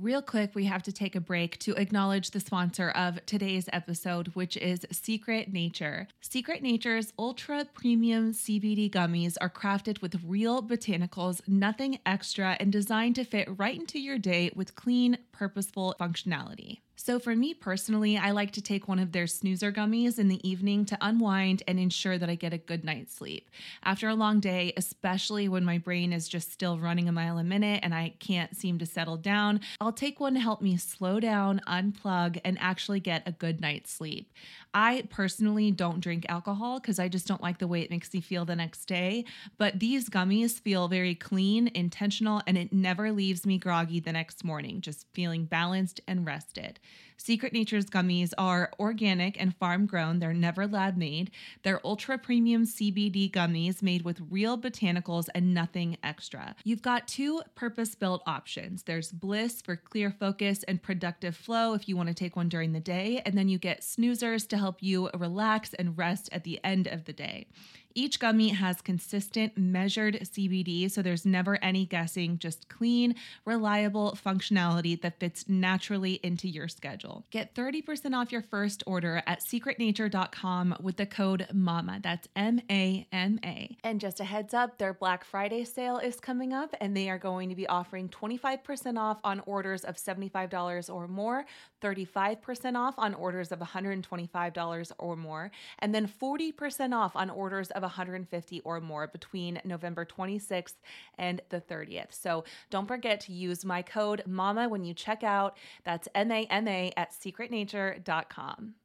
Real quick, we have to take a break to acknowledge the sponsor of today's episode, which is Secret Nature. Secret Nature's ultra premium CBD gummies are crafted with real botanicals, nothing extra, and designed to fit right into your day with clean, purposeful functionality. So for me personally, I like to take one of their snoozer gummies in the evening to unwind and ensure that I get a good night's sleep. After a long day, especially when my brain is just still running a mile a minute and I can't seem to settle down, I'll take one to help me slow down, unplug, and actually get a good night's sleep. I personally don't drink alcohol because I just don't like the way it makes me feel the next day, but these gummies feel very clean, intentional, and it never leaves me groggy the next morning, just feeling balanced and rested. Secret Nature's gummies are organic and farm grown. They're never lab made. They're ultra premium CBD gummies made with real botanicals and nothing extra. You've got two purpose-built options. There's Bliss for clear focus and productive flow if you want to take one during the day, and then you get snoozers to help you relax and rest at the end of the day. Each gummy has consistent, measured CBD, so there's never any guessing, just clean, reliable functionality that fits naturally into your schedule. Get 30% off your first order at secretnature.com with the code MAMA. That's MAMA. And just a heads up, their Black Friday sale is coming up, and they are going to be offering 25% off on orders of $75 or more, 35% off on orders of $125 or more, and then 40% off on orders of $150 or more between November 26th and the 30th. So don't forget to use my code MAMA when you check out. That's MAMA at secretnature.com.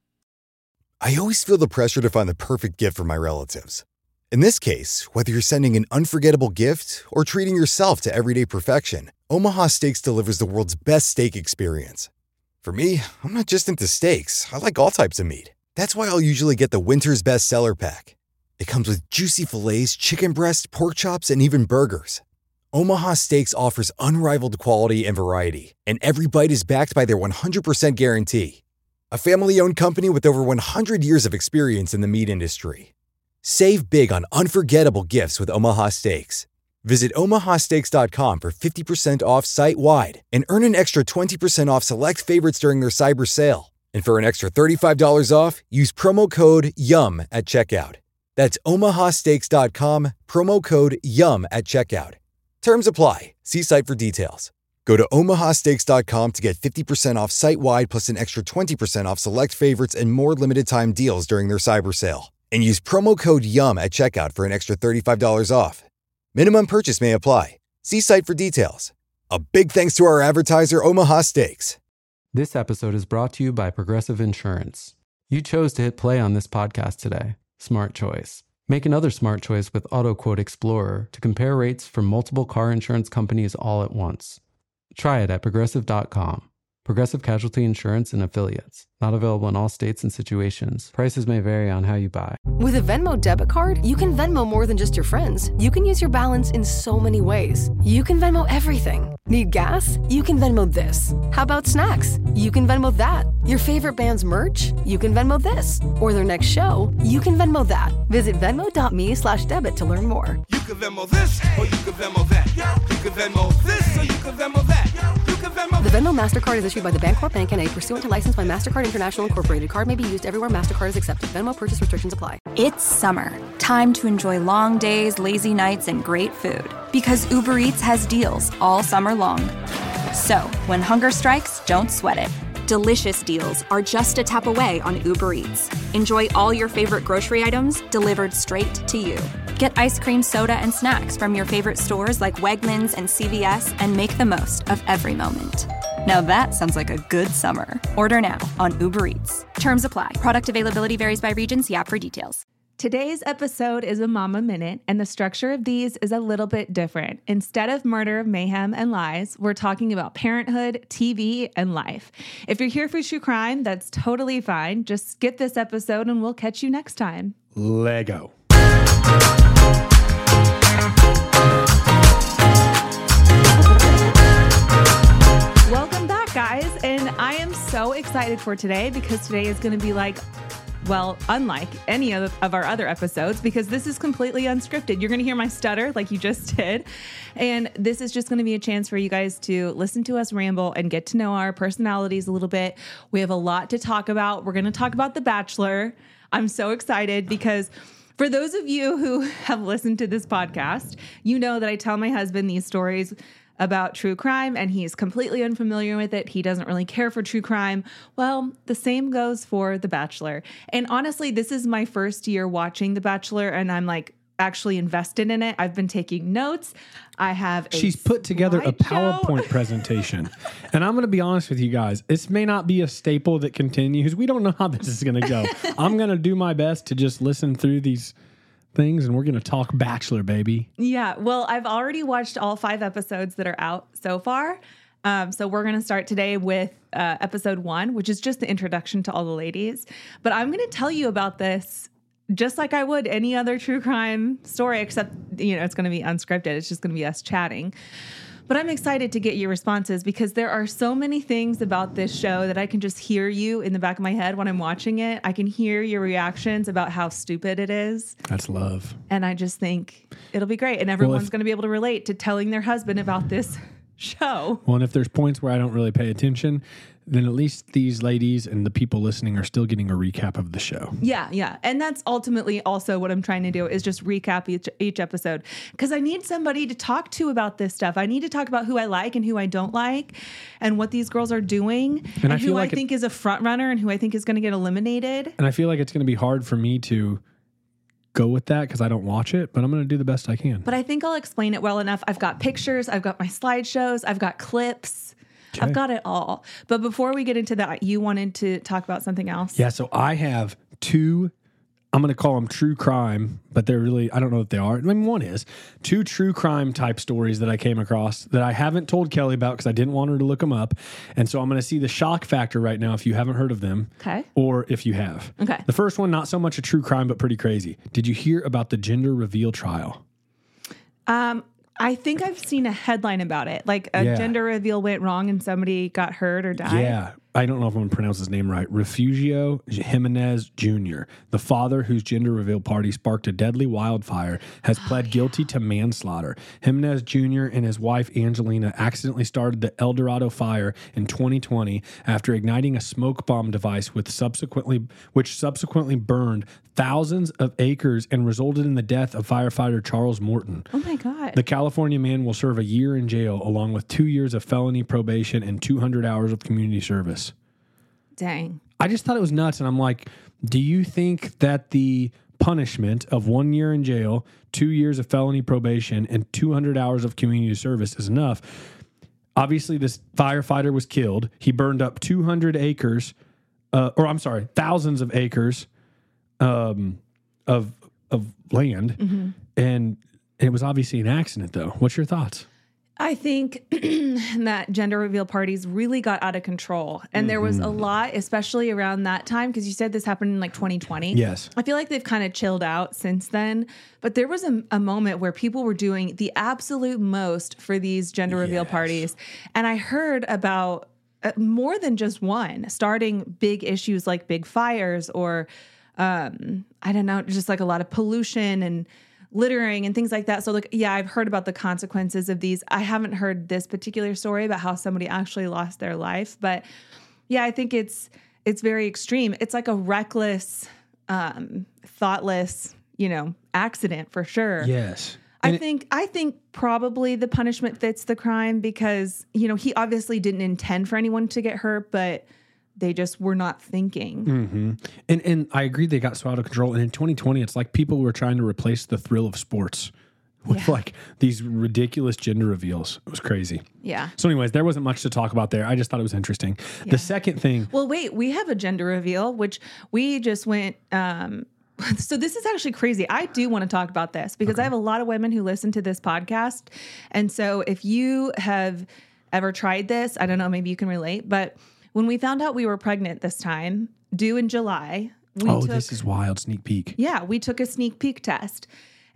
I always feel the pressure to find the perfect gift for my relatives. In this case, whether you're sending an unforgettable gift or treating yourself to everyday perfection, Omaha Steaks delivers the world's best steak experience. For me, I'm not just into steaks. I like all types of meat. That's why I'll usually get the Winter's Best Seller Pack. It comes with juicy fillets, chicken breast, pork chops, and even burgers. Omaha Steaks offers unrivaled quality and variety, and every bite is backed by their 100% guarantee. A family-owned company with over 100 years of experience in the meat industry. Save big on unforgettable gifts with Omaha Steaks. Visit omahasteaks.com for 50% off site-wide and earn an extra 20% off select favorites during their cyber sale. And for an extra $35 off, use promo code YUM at checkout. That's omahasteaks.com, promo code YUM at checkout. Terms apply. See site for details. Go to omahasteaks.com to get 50% off site-wide plus an extra 20% off select favorites and more limited-time deals during their cyber sale. And use promo code YUM at checkout for an extra $35 off. Minimum purchase may apply. See site for details. A big thanks to our advertiser, Omaha Steaks. This episode is brought to you by Progressive Insurance. You chose to hit play on this podcast today. Smart choice. Make another smart choice with AutoQuote Explorer to compare rates from multiple car insurance companies all at once. Try it at Progressive.com. Progressive Casualty Insurance and Affiliates. Not available in all states and situations. Prices may vary on how you buy. With a Venmo debit card, you can Venmo more than just your friends. You can use your balance in so many ways. You can Venmo everything. Need gas? You can Venmo this. How about snacks? You can Venmo that. Your favorite band's merch? You can Venmo this. Or their next show? You can Venmo that. Visit Venmo.me/debit to learn more. You can Venmo this, or you can Venmo that. You can Venmo this, or you can Venmo that. You can Venmo. The Venmo MasterCard is issued by the Bancorp Bank N.A. pursuant to license by MasterCard International Incorporated. Card may be used everywhere MasterCard is accepted. Venmo purchase restrictions apply. It's summer. Time to enjoy long days, lazy nights, and great food. Because Uber Eats has deals all summer long. So, when hunger strikes, don't sweat it. Delicious deals are just a tap away on Uber Eats. Enjoy all your favorite grocery items delivered straight to you. Get ice cream, soda, and snacks from your favorite stores like Wegmans and CVS and make the most of every moment. Now that sounds like a good summer. Order now on Uber Eats. Terms apply. Product availability varies by region. See app for details. Today's episode is a Mama Minute, and the structure of these is a little bit different. Instead of murder, mayhem, and lies, we're talking about parenthood, TV, and life. If you're here for true crime, that's totally fine. Just skip this episode and we'll catch you next time. Lego. Welcome back, guys. And I am so excited for today because today is going to be like well, unlike any of our other episodes, because this is completely unscripted. You're going to hear my stutter like you just did. And this is just going to be a chance for you guys to listen to us ramble and get to know our personalities a little bit. We have a lot to talk about. We're going to talk about The Bachelor. I'm so excited because for those of you who have listened to this podcast, you know that I tell my husband these stories about true crime, and he's completely unfamiliar with it. He doesn't really care for true crime. Well, the same goes for The Bachelor. And honestly, this is my first year watching The Bachelor, and I'm like actually invested in it. I've been taking notes. I have She's put together a PowerPoint presentation. And I'm going to be honest with you guys. This may not be a staple that continues. We don't know how this is going to go. I'm going to do my best to just listen through these things, and we're going to talk Bachelor, baby. Yeah. Well, I've already watched all 5 episodes that are out so far. So we're going to start today with episode 1, which is just the introduction to all the ladies. But I'm going to tell you about this just like I would any other true crime story, except, it's going to be unscripted. It's just going to be us chatting. But I'm excited to get your responses because there are so many things about this show that I can just hear you in the back of my head when I'm watching it. I can hear your reactions about how stupid it is. That's love. And I just think it'll be great. And everyone's going to be able to relate to telling their husband about this show. Well, and if there's points where I don't really pay attention, then at least these ladies and the people listening are still getting a recap of the show. Yeah. And that's ultimately also what I'm trying to do is just recap each episode because I need somebody to talk to about this stuff. I need to talk about who I like and who I don't like and what these girls are doing and who I think is a front runner and who I think is going to get eliminated. And I feel like it's going to be hard for me to go with that because I don't watch it, but I'm going to do the best I can. But I think I'll explain it well enough. I've got pictures. I've got my slideshows. I've got clips. Okay. I've got it all. But before we get into that, you wanted to talk about something else? Yeah, so I have 2, I'm going to call them true crime, but they're really, I don't know what they are. I mean, one is 2 true crime type stories that I came across that I haven't told Kelly about because I didn't want her to look them up. And so I'm going to see the shock factor right now if you haven't heard of them. Okay. Or if you have. Okay. The first one, not so much a true crime, but pretty crazy. Did you hear about the gender reveal trial? I think I've seen a headline about it. Like a gender reveal went wrong and somebody got hurt or died. Yeah. I don't know if I'm going to pronounce his name right. Refugio Jimenez Jr., the father whose gender reveal party sparked a deadly wildfire, has pled guilty to manslaughter. Jimenez Jr. and his wife Angelina accidentally started the El Dorado fire in 2020 after igniting a smoke bomb device which subsequently burned thousands of acres and resulted in the death of firefighter Charles Morton. Oh my God. The California man will serve a year in jail along with 2 years of felony probation and 200 hours of community service. Dang. I just thought it was nuts. And I'm like, do you think that the punishment of 1 year in jail, 2 years of felony probation, and 200 hours of community service is enough? Obviously, this firefighter was killed. He burned up 200 acres, thousands of acres of land. Mm-hmm. And it was obviously an accident, though. What's your thoughts? I think that gender reveal parties really got out of control. And there was a lot, especially around that time, because you said this happened in like 2020. Yes. I feel like they've kind of chilled out since then. But there was a moment where people were doing the absolute most for these gender reveal parties. And I heard about more than just one, starting big issues like big fires or, I don't know, just like a lot of pollution and littering and things like that. So I've heard about the consequences of these. I haven't heard this particular story about how somebody actually lost their life, but yeah, I think it's very extreme. It's like a reckless, thoughtless, accident for sure. Yes. I think probably the punishment fits the crime because, he obviously didn't intend for anyone to get hurt, but they just were not thinking. Mm-hmm. And I agree they got so out of control. And in 2020, it's like people were trying to replace the thrill of sports with like these ridiculous gender reveals. It was crazy. Yeah. So anyways, there wasn't much to talk about there. I just thought it was interesting. Yeah. The second thing. Well, wait, we have a gender reveal, which we just went... So this is actually crazy. I do want to talk about this because I have a lot of women who listen to this podcast. And so if you have ever tried this, I don't know, maybe you can relate, but when we found out we were pregnant this time, due in July, this is wild. Sneak peek. Yeah, we took a sneak peek test.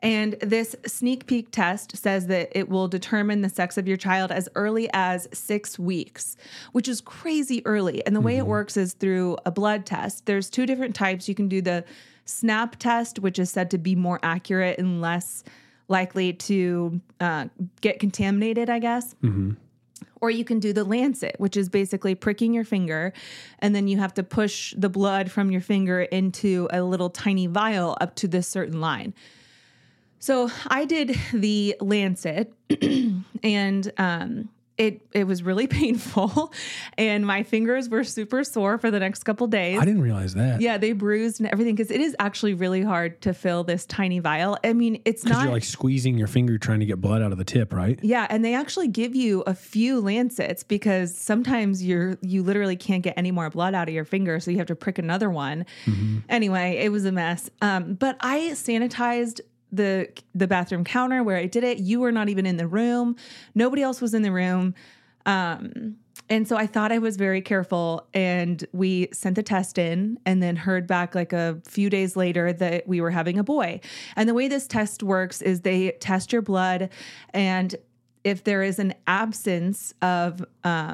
And this sneak peek test says that it will determine the sex of your child as early as 6 weeks, which is crazy early. And the way it works is through a blood test. There's 2 different types. You can do the SNAP test, which is said to be more accurate and less likely to get contaminated, I guess. Or you can do the Lancet, which is basically pricking your finger, and then you have to push the blood from your finger into a little tiny vial up to this certain line. So I did the Lancet, and it was really painful, and my fingers were super sore for the next couple days. I didn't realize that. Yeah, they bruised and everything because it is actually really hard to fill this tiny vial. I mean, it's not. Because you're like squeezing your finger trying to get blood out of the tip, right? Yeah, and they actually give you a few Lancets because sometimes you literally can't get any more blood out of your finger, so you have to prick another one. Anyway, it was a mess. But I sanitized the bathroom counter where I did it. You were not even in the room. Nobody else was in the room. And so I thought I was very careful, and we sent the test in and then heard back like a few days later that we were having a boy. And the way this test works is they test your blood, and if there is an absence of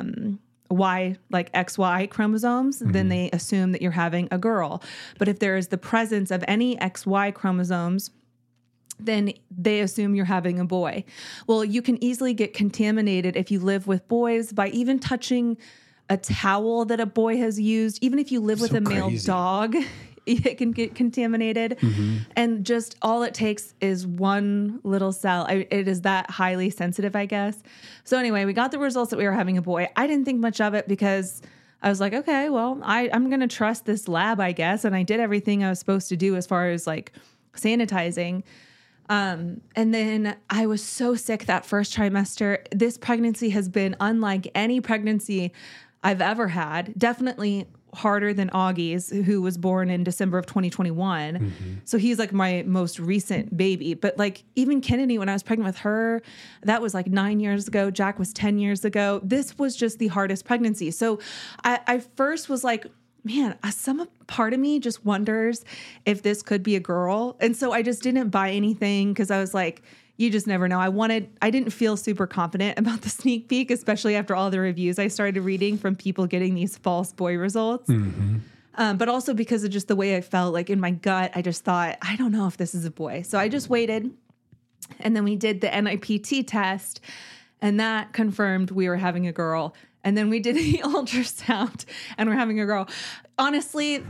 XY chromosomes, then they assume that you're having a girl. But if there is the presence of any XY chromosomes, then they assume you're having a boy. Well, you can easily get contaminated if you live with boys by even touching a towel that a boy has used. Even if you live with a male dog, it can get contaminated. And just all it takes is one little cell. It is that highly sensitive, I guess. So anyway, we got the results that we were having a boy. I didn't think much of it because I was like, okay, well, I'm going to trust this lab, I guess. And I did everything I was supposed to do as far as like sanitizing. And then I was so sick that first trimester. This pregnancy has been unlike any pregnancy I've ever had. Definitely harder than Augie's, who was born in December of 2021. So he's like my most recent baby. But like even Kennedy, when I was pregnant with her, that was like 9 years ago. Jack was 10 years ago. This was just the hardest pregnancy. So I first was like, man, some part of me just wonders if this could be a girl. And so I just didn't buy anything because I was like, you just never know. I didn't feel super confident about the sneak peek, especially after all the reviews I started reading from people getting these false boy results. But also because of just the way I felt, like in my gut, I just thought, I don't know if this is a boy. So I just waited. And then we did the NIPT test, and that confirmed we were having a girl. And then we did the ultrasound, and we're having a girl. Honestly,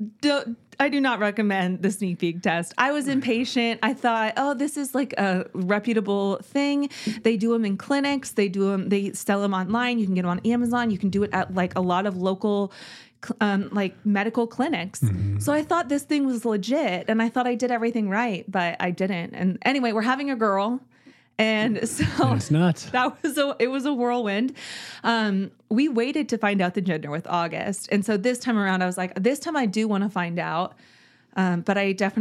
I do not recommend the sneak peek test. I was impatient. I thought, oh, this is like a reputable thing. They do them in clinics. They sell them online. You can get them on Amazon. You can do it at like a lot of local like medical clinics. So I thought this thing was legit, and I thought I did everything right, but I didn't. And anyway, we're having a girl. And so it's nuts. It was a whirlwind. We waited to find out the gender with August. And so this time around, I was like, this time I do want to find out. But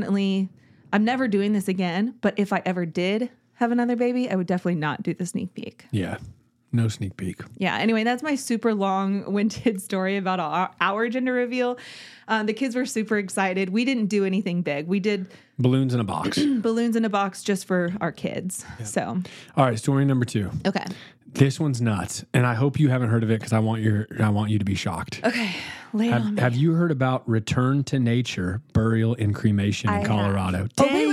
I'm never doing this again. But if I ever did have another baby, I would definitely not do the sneak peek. Yeah. No sneak peek. Yeah. Anyway, that's my super long-winded story about our gender reveal. The kids were super excited. We didn't do anything big. We did balloons in a box. Balloons in a box just for our kids. Yeah. So. All right. Story number 2. Okay. This one's nuts, and I hope you haven't heard of it because I want you to be shocked. Okay. Lay it on me. Have you heard about Return to Nature burial and cremation in Colorado?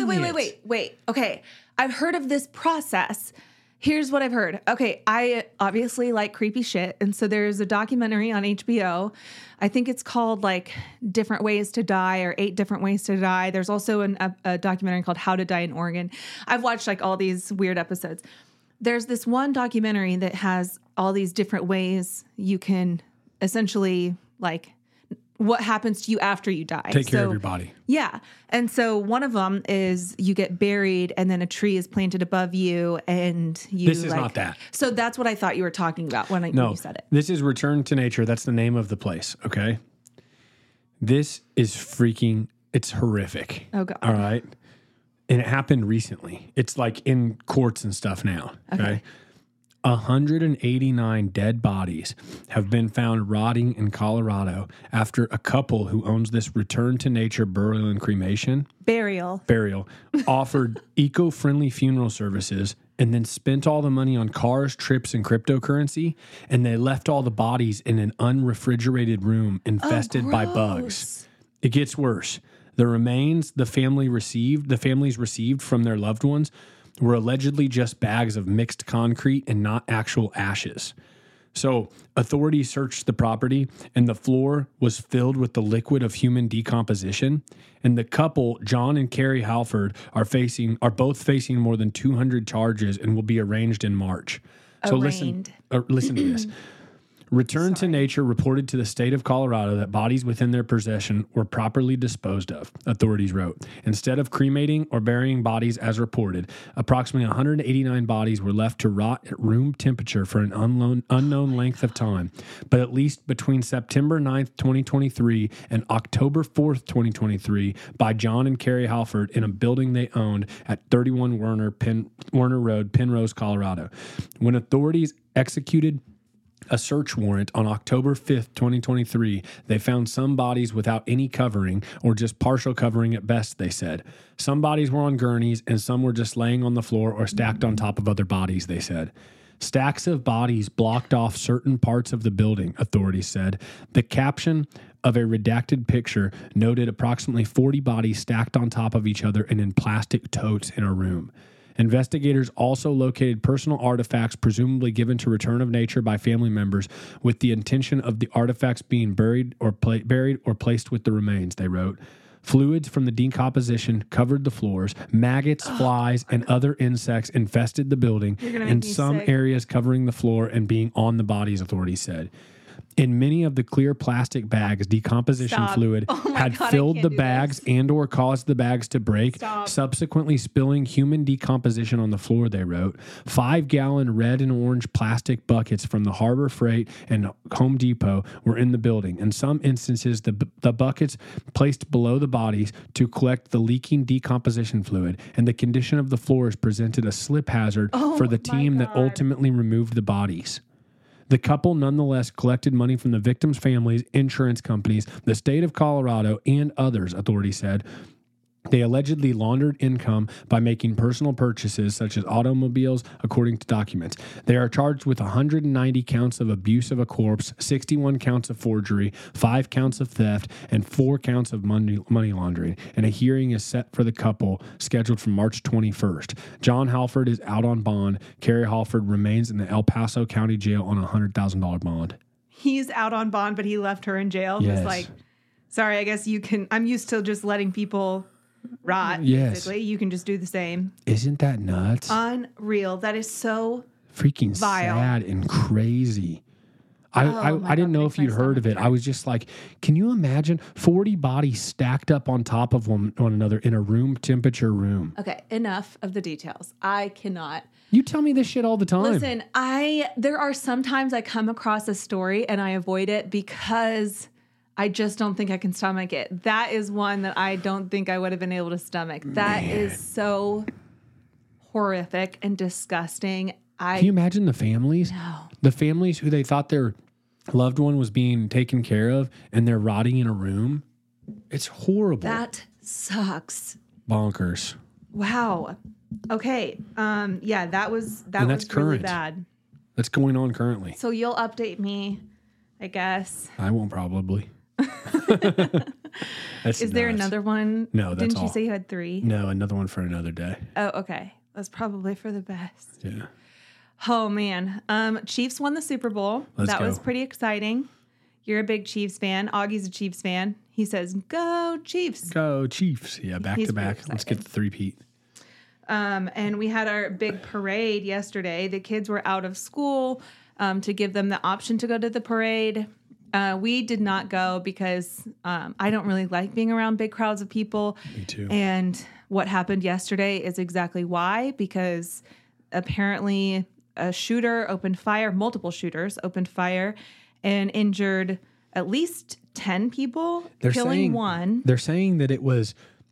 Wait. Okay. I've heard of this process. Here's what I've heard. Okay, I obviously like creepy shit. And so there's a documentary on HBO. I think it's called like Different Ways to Die or 8 Different Ways to Die. There's also a documentary called How to Die in Oregon. I've watched like all these weird episodes. There's this one documentary that has all these different ways you can essentially like what happens to you after you die. Take care of your body. Yeah. And so one of them is you get buried and then a tree is planted above you and you This is not that. So that's what I thought you were talking about when you said it. This is Return to Nature. That's the name of the place. Okay. This is it's horrific. Oh God. All right. And it happened recently. It's like in courts and stuff now. Okay. 189 dead bodies have been found rotting in Colorado after a couple who owns this return to nature burial and cremation Burial. offered eco-friendly funeral services and then spent all the money on cars, trips, and cryptocurrency, and they left all the bodies in an unrefrigerated room infested by bugs. It gets worse. The remains the families received from their loved ones were allegedly just bags of mixed concrete and not actual ashes. So authorities searched the property, and the floor was filled with the liquid of human decomposition. And the couple, John and Carrie Halford, are both facing more than 200 charges and will be arraigned in March. So listen to this. Return to Nature reported to the state of Colorado that bodies within their possession were properly disposed of, authorities wrote. Instead of cremating or burying bodies as reported, approximately 189 bodies were left to rot at room temperature for an unknown length of time. But at least between September 9th, 2023 and October 4th, 2023, by John and Carrie Halford in a building they owned at 31 Werner Road, Penrose, Colorado. When authorities executed a search warrant on October 5th, 2023, they found some bodies without any covering or just partial covering at best, they said. Some bodies were on gurneys and some were just laying on the floor or stacked on top of other bodies, they said. Stacks of bodies blocked off certain parts of the building, authorities said. The caption of a redacted picture noted approximately 40 bodies stacked on top of each other and in plastic totes in a room. Investigators also located personal artifacts presumably given to Return of Nature by family members with the intention of the artifacts being buried or placed with the remains, they wrote. Fluids from the decomposition covered the floors. Maggots, flies, and other insects infested the building, in some areas covering the floor and being on the bodies, authorities said. In many of the clear plastic bags, decomposition fluid had filled the bags and or caused the bags to break, subsequently spilling human decomposition on the floor, they wrote. 5-gallon red and orange plastic buckets from the Harbor Freight and Home Depot were in the building. In some instances, the buckets placed below the bodies to collect the leaking decomposition fluid, and the condition of the floors presented a slip hazard for the team that ultimately removed the bodies. The couple nonetheless collected money from the victims' families, insurance companies, the state of Colorado, and others, authorities said. They allegedly laundered income by making personal purchases such as automobiles, according to documents. They are charged with 190 counts of abuse of a corpse, 61 counts of forgery, 5 counts of theft, and 4 counts of money laundering. And a hearing is set for the couple, scheduled for March 21st. John Halford is out on bond. Carrie Halford remains in the El Paso County Jail on a $100,000 bond. He's out on bond, but he left her in jail. Yes. He's like, sorry, I guess you can. I'm used to just letting people rot, basically. You can just do the same. Isn't that nuts? Unreal. That is so freaking vile. Sad and crazy. I didn't know if you'd heard of it. I was just like, can you imagine 40 bodies stacked up on top of one another in a room temperature room? Okay, enough of the details. I cannot. You tell me this shit all the time. Listen, there are sometimes I come across a story and I avoid it because I just don't think I can stomach it. That is one that I don't think I would have been able to stomach. That is so horrific and disgusting. Can you imagine the families? No. The families who they thought their loved one was being taken care of and they're rotting in a room? It's horrible. That sucks. Bonkers. Wow. Okay. Yeah, that was really current. bad. That's going on currently. So you'll update me, I guess. I won't probably. Is there another one? No, that's Didn't all. you say you had 3? No, another one for another day. Oh, okay. That's probably for the best. Yeah. Oh, man. Chiefs won the Super Bowl. That was pretty exciting. You're a big Chiefs fan. Augie's a Chiefs fan. He says, go Chiefs. Go Chiefs. Yeah, back to back. Let's get the three-peat. And we had our big parade yesterday. The kids were out of school to give them the option to go to the parade. We did not go because I don't really like being around big crowds of people. Me too. And what happened yesterday is exactly why, because apparently multiple shooters opened fire and injured at least 10 people, killing one. They're saying that it was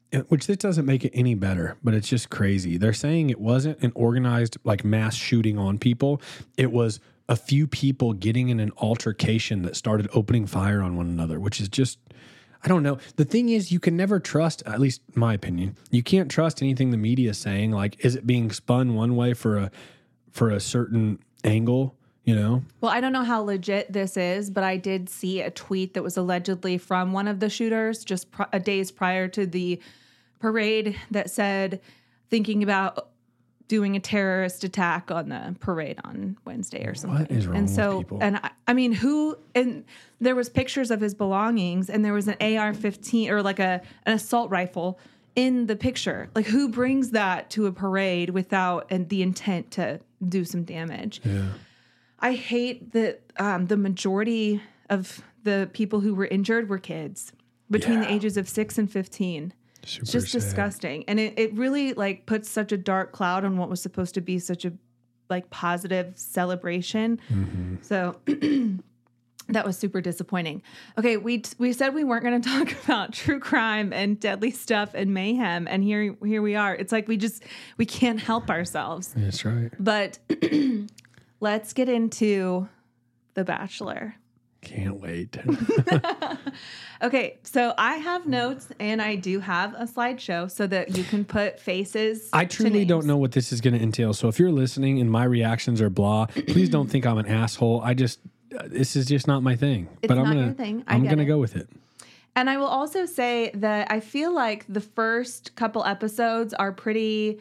which this doesn't make it any better, but it's just crazy. They're saying it wasn't an organized like mass shooting on people. It was a few people getting in an altercation that started opening fire on one another, which is just, I don't know. The thing is, you can never trust, at least in my opinion, you can't trust anything the media is saying. Like, is it being spun one way for a certain angle? You know? Well, I don't know how legit this is, but I did see a tweet that was allegedly from one of the shooters just days prior to the parade that said, thinking about doing a terrorist attack on the parade on Wednesday or something. What is wrong with people? And I mean, and there was pictures of his belongings, and there was an AR-15 or like an assault rifle in the picture. Like, who brings that to a parade without the intent to do some damage? Yeah. I hate that the majority of the people who were injured were kids between the ages of 6 and 15. Super it's just sad. disgusting. And it really like puts such a dark cloud on what was supposed to be such a like positive celebration. Mm-hmm. So that was super disappointing. Okay, we said we weren't going to talk about true crime and deadly stuff and mayhem, and here we are. It's like we can't help ourselves. That's right. But let's get into The Bachelor. Can't wait. Okay, so I have notes and I do have a slideshow so that you can put faces. I truly don't know what this is going to entail. So if you're listening and my reactions are blah, please don't think I'm an asshole. This is just not my thing. It's not your thing. I'm going to go with it. And I will also say that I feel like the first couple episodes are pretty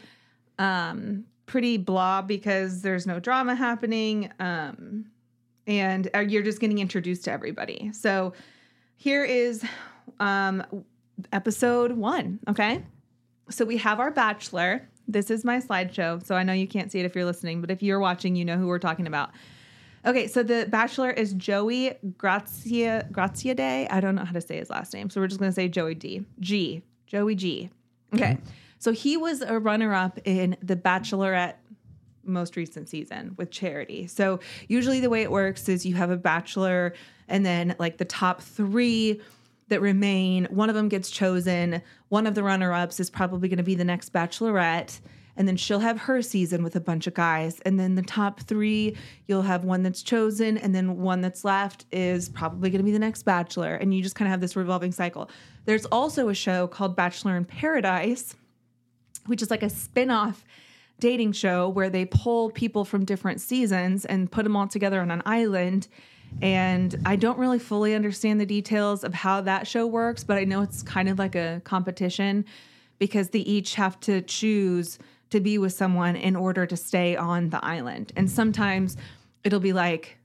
blah because there's no drama happening. And you're just getting introduced to everybody. So here is episode 1, okay? So we have our Bachelor. This is my slideshow, so I know you can't see it if you're listening, but if you're watching, you know who we're talking about. Okay, so the Bachelor is Joey Graziadei. I don't know how to say his last name, so we're just going to say Joey G. Joey G. Okay, so he was a runner-up in The Bachelorette most recent season with Charity. So usually the way it works is you have a bachelor and then like the top 3 that remain, one of them gets chosen. One of the runner-ups is probably going to be the next bachelorette. And then she'll have her season with a bunch of guys. And then the top 3, you'll have one that's chosen. And then one that's left is probably going to be the next bachelor. And you just kind of have this revolving cycle. There's also a show called Bachelor in Paradise, which is like a spin-off dating show where they pull people from different seasons and put them all together on an island. And I don't really fully understand the details of how that show works, but I know it's kind of like a competition because they each have to choose to be with someone in order to stay on the island. And sometimes it'll be like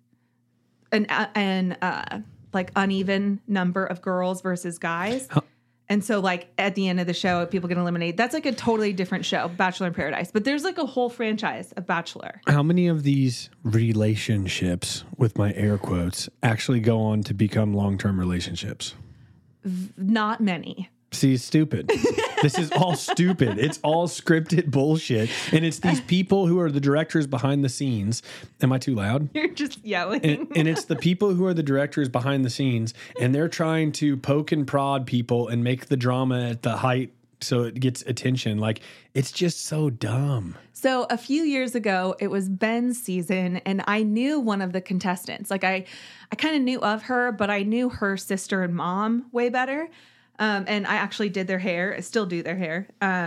an like uneven number of girls versus guys. And so, like, at the end of the show, people get eliminated. That's, like, a totally different show, Bachelor in Paradise. But there's, like, a whole franchise of Bachelor. How many of these relationships, with my air quotes, actually go on to become long-term relationships? Not many. See, it's stupid. This is all stupid. It's all scripted bullshit. And it's these people who are the directors behind the scenes. Am I too loud? You're just yelling. And it's the people who are the directors behind the scenes, and they're trying to poke and prod people and make the drama at the height so it gets attention. Like, it's just so dumb. So a few years ago, it was Ben's season, and I knew one of the contestants. Like, I kind of knew of her, but I knew her sister and mom way better. And I actually did their hair. I still do their hair.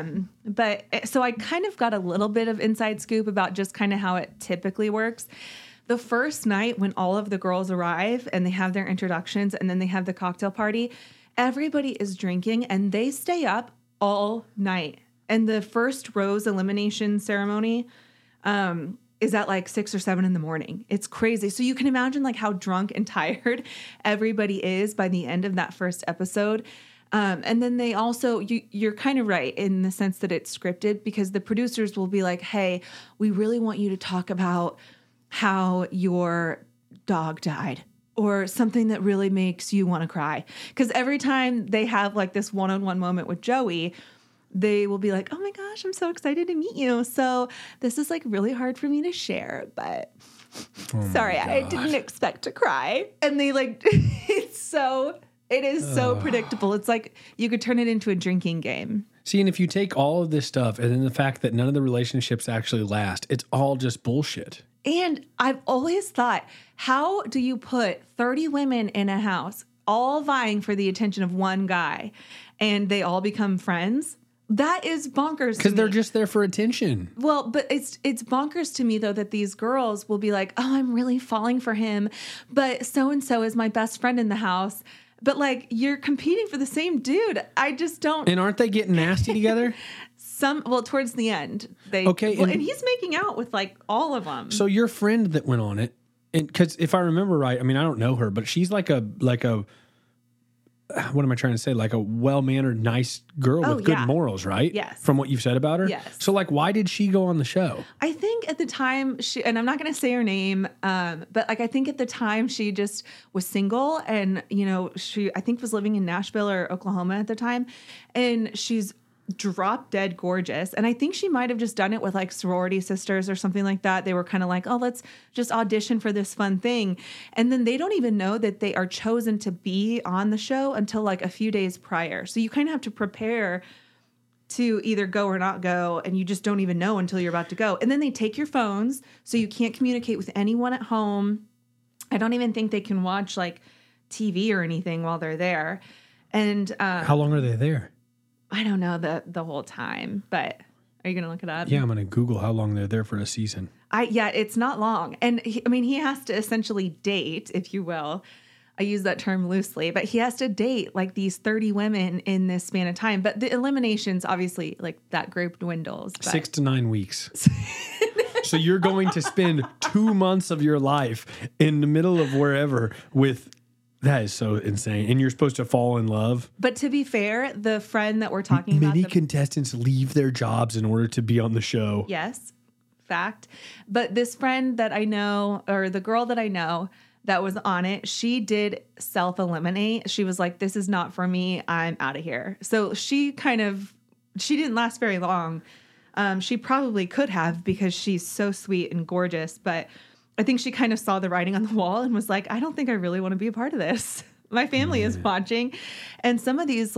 So I kind of got a little bit of inside scoop about just kind of how it typically works. The first night when all of the girls arrive and they have their introductions and then they have the cocktail party, everybody is drinking and they stay up all night. And the first rose elimination ceremony is at like 6 or 7 in the morning. It's crazy. So you can imagine like how drunk and tired everybody is by the end of that first episode. And then they also, you're kind of right in the sense that it's scripted because the producers will be like, hey, we really want you to talk about how your dog died or something that really makes you want to cry. Because every time they have like this one-on-one moment with Joey, they will be like, oh my gosh, I'm so excited to meet you. So this is like really hard for me to share, but sorry, I didn't expect to cry. And they like, it's so It is so predictable. It's like you could turn it into a drinking game. See, and if you take all of this stuff and then the fact that none of the relationships actually last, it's all just bullshit. And I've always thought, how do you put 30 women in a house all vying for the attention of one guy and they all become friends? That is bonkers. Because they're just there for attention. Well, but it's bonkers to me, though, that these girls will be like, oh, I'm really falling for him, but so-and-so is my best friend in the house. But, like, you're competing for the same dude. I just don't. And aren't they getting nasty together? Towards the end. Okay. And he's making out with, like, all of them. So your friend that went on it, and because if I remember right, I mean, I don't know her, but she's like a what am I trying to say? Like a well-mannered, nice girl with good morals, right? Yes. From what you've said about her? Yes. So, like, why did she go on the show? I think at the time and I'm not going to say her name, but like I think at the time she just was single and, you know, she I think was living in Nashville or Oklahoma at the time. And she's drop dead gorgeous. And I think she might have just done it with like sorority sisters or something like that. They were kind of like, oh, let's just audition for this fun thing. And then they don't even know that they are chosen to be on the show until like a few days prior. So you kind of have to prepare to either go or not go. And you just don't even know until you're about to go. And then they take your phones so you can't communicate with anyone at home. I don't even think they can watch like TV or anything while they're there. And how long are they there? I don't know the whole time, but are you going to look it up? Yeah, I'm going to Google how long they're there for a season. Yeah, it's not long. And he has to essentially date, if you will. I use that term loosely, but he has to date like these 30 women in this span of time. But the eliminations, obviously, like that group dwindles. But 6 to 9 weeks. So you're going to spend 2 months of your life in the middle of wherever with... That is so insane. And you're supposed to fall in love. But to be fair, the friend that we're talking about... Many contestants leave their jobs in order to be on the show. Yes, fact. But this friend that I know, or the girl that I know that was on it, she did self-eliminate. She was like, this is not for me. I'm out of here. So she didn't last very long. She probably could have because she's so sweet and gorgeous, but... I think she kind of saw the writing on the wall and was like, I don't think I really want to be a part of this. My family is watching. And some of these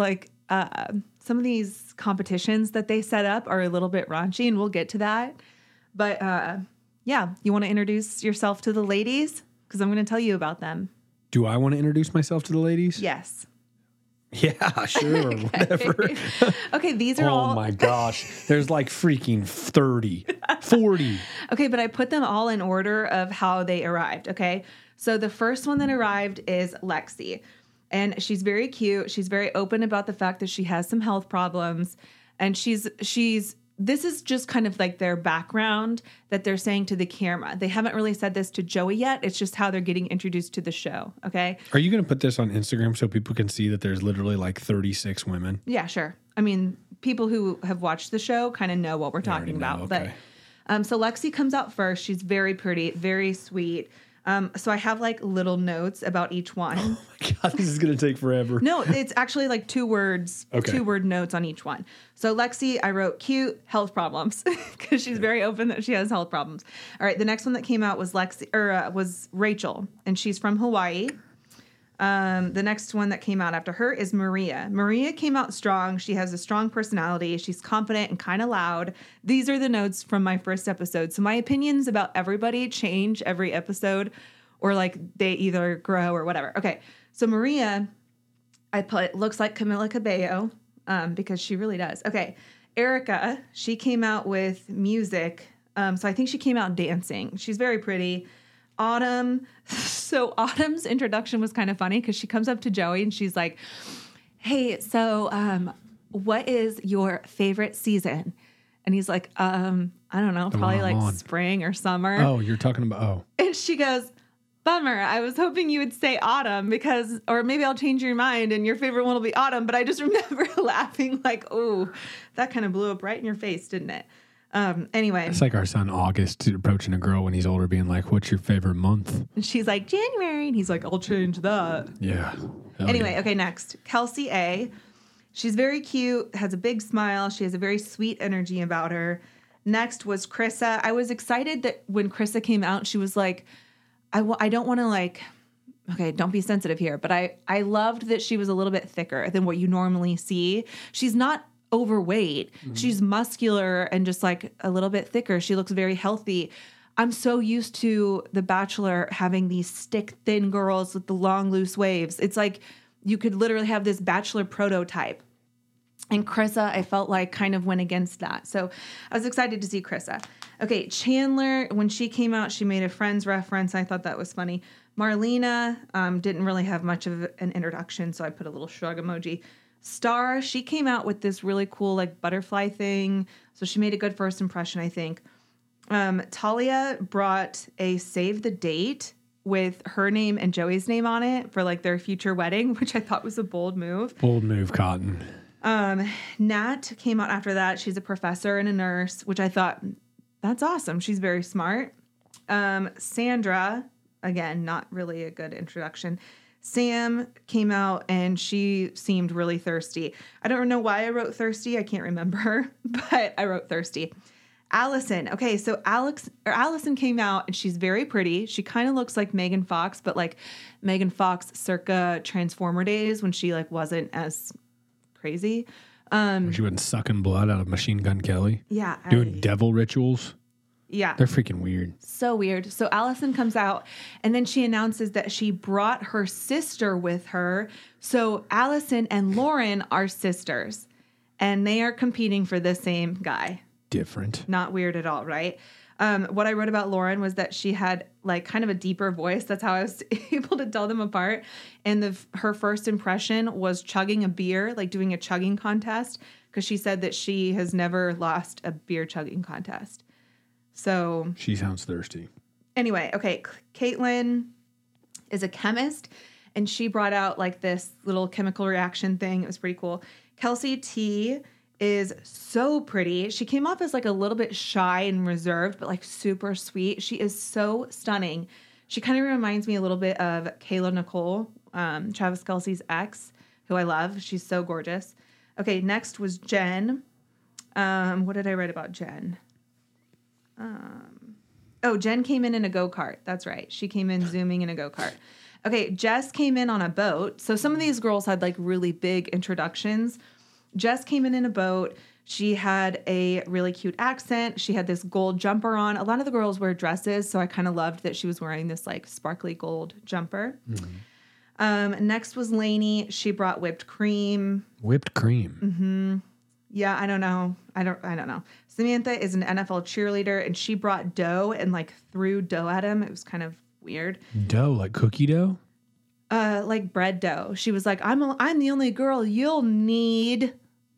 competitions that they set up are a little bit raunchy, and we'll get to that. But yeah, you want to introduce yourself to the ladies? Because I'm going to tell you about them. Do I want to introduce myself to the ladies? Yes. Yeah, sure, whatever. Okay, these are all... Oh my gosh. There's like freaking 30, 40. Okay, but I put them all in order of how they arrived, okay? So the first one that arrived is Lexi. And she's very cute. She's very open about the fact that she has some health problems. And this is just kind of like their background that they're saying to the camera. They haven't really said this to Joey yet. It's just how they're getting introduced to the show, okay? Are you going to put this on Instagram so people can see that there's literally like 36 women? Yeah, sure. I mean, people who have watched the show kind of know what we're talking about. Okay. But so Lexi comes out first. She's very pretty, very sweet. So I have like little notes about each one. Oh my God, this is going to take forever. No, it's actually like 2 words, okay. 2-word notes on each one. So Lexi, I wrote cute, health problems, because she's very open that she has health problems. All right, the next one that came out was was Rachel, and she's from Hawaii. The next one that came out after her is Maria. Maria came out strong. She has a strong personality. She's confident and kind of loud. These are the notes from my first episode. So my opinions about everybody change every episode, or like they either grow or whatever. Okay, so Maria, I put looks like Camila Cabello because she really does. Okay, Erica, she came out with music. So I think she came out dancing. She's very pretty. Autumn. So Autumn's introduction was kind of funny because she comes up to Joey and she's like, hey, so what is your favorite season? And he's like, I don't know, probably like spring or summer. Oh, you're talking about, And she goes, bummer. I was hoping you would say autumn or maybe I'll change your mind and your favorite one will be autumn. But I just remember laughing like, oh, that kind of blew up right in your face, didn't it? Anyway. It's like our son August approaching a girl when he's older being like, what's your favorite month? And she's like, January. And he's like, I'll change that. Yeah. Anyway, yeah. Okay, next. Kelsey A. She's very cute, has a big smile. She has a very sweet energy about her. Next was Krissa. I was excited that when Krissa came out, she was like, I don't want to like okay, don't be sensitive here, but I loved that she was a little bit thicker than what you normally see. She's not overweight. She's muscular and just like a little bit thicker. She looks very healthy. I'm so used to The Bachelor having these stick thin girls with the long loose waves. It's like you could literally have this Bachelor prototype. And Krissa, I felt like kind of went against that. So I was excited to see Krissa. Okay, Chandler, when she came out, she made a Friends reference. I thought that was funny. Marlena didn't really have much of an introduction, so I put a little shrug emoji. Star, she came out with this really cool like butterfly thing. So she made a good first impression, I think. Talia brought a save the date with her name and Joey's name on it for like their future wedding, which I thought was a bold move. Bold move, Cotton. Nat came out after that. She's a professor and a nurse, which I thought, that's awesome. She's very smart. Sandra, again, not really a good introduction. Sam came out and she seemed really thirsty. I don't know why I wrote thirsty. I can't remember, but I wrote thirsty. Allison. Okay, so Allison came out and she's very pretty. She kind of looks like Megan Fox, but like Megan Fox circa Transformer days when she like wasn't as crazy. She wasn't sucking blood out of Machine Gun Kelly. Yeah. Doing devil rituals. Yeah. They're freaking weird. So weird. So Allison comes out and then she announces that she brought her sister with her. So Allison and Lauren are sisters and they are competing for the same guy. Different. Not weird at all, right? What I wrote about Lauren was that she had like kind of a deeper voice. That's how I was able to tell them apart. And her first impression was chugging a beer, like doing a chugging contest, because she said that she has never lost a beer chugging contest. So she sounds thirsty. Anyway, okay, Caitlin is a chemist, and she brought out like this little chemical reaction thing. It was pretty cool. Kelsey T is so pretty. She came off as like a little bit shy and reserved, but like super sweet. She is so stunning. She kind of reminds me a little bit of Kayla Nicole, Travis Kelce's ex, who I love. She's so gorgeous. Okay, next was Jen. What did I write about Jen? Jen came in a go-kart. That's right. She came in zooming in a go-kart. Okay, Jess came in on a boat. So some of these girls had like really big introductions. Jess came in a boat. She had a really cute accent. She had this gold jumper on. A lot of the girls wear dresses, so I kind of loved that she was wearing this like sparkly gold jumper. Mm-hmm. Next was Lainey. She brought whipped cream. Whipped cream. Mm-hmm. Yeah, I don't know. I don't know. Samantha is an NFL cheerleader, and she brought dough and like threw dough at him. It was kind of weird. Dough, like cookie dough? Like bread dough. She was like, "I'm the only girl you'll need."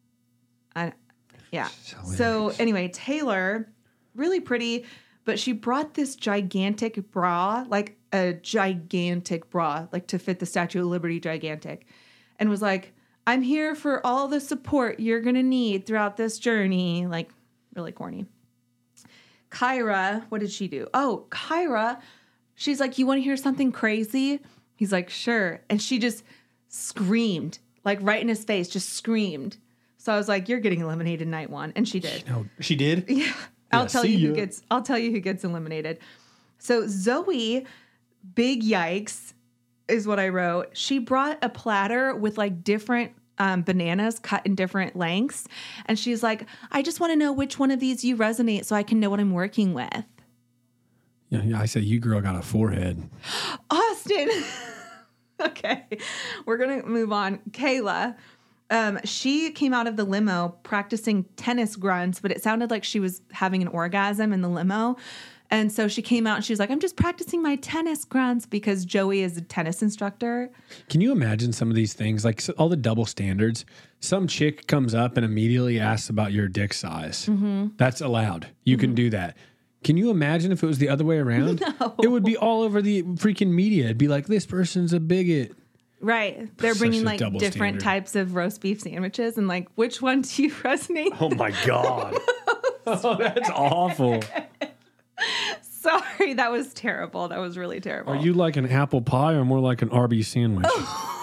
Yeah. So anyway, Taylor, really pretty, but she brought this gigantic bra, like a gigantic bra, like to fit the Statue of Liberty gigantic, and was like, "I'm here for all the support you're going to need throughout this journey." Like, really corny. Kyra, what did she do? Oh, Kyra, she's like, "You want to hear something crazy?" He's like, "Sure." And she just screamed, like right in his face, just screamed. So I was like, "You're getting eliminated night one." And she did. No, she did? Yeah. I'll tell you who gets eliminated. So Zoe, big yikes is what I wrote. She brought a platter with like different bananas cut in different lengths. And she's like, "I just want to know which one of these you resonate so I can know what I'm working with." Yeah, I said, "You girl got a forehead." Austin. Okay. We're going to move on. Kayla. She came out of the limo practicing tennis grunts, but it sounded like she was having an orgasm in the limo. And so she came out and she was like, "I'm just practicing my tennis grunts," because Joey is a tennis instructor. Can you imagine some of these things? Like all the double standards. Some chick comes up and immediately asks about your dick size. Mm-hmm. That's allowed. You can do that. Can you imagine if it was the other way around? No. It would be all over the freaking media. It'd be like, "This person's a bigot." Right. They're bringing like double different standard. types of roast beef sandwiches and like, which one do you resonate? Oh my God. Oh, that's awful. Sorry, that was terrible. That was really terrible. Are you like an apple pie or more like an Arby's sandwich? Oh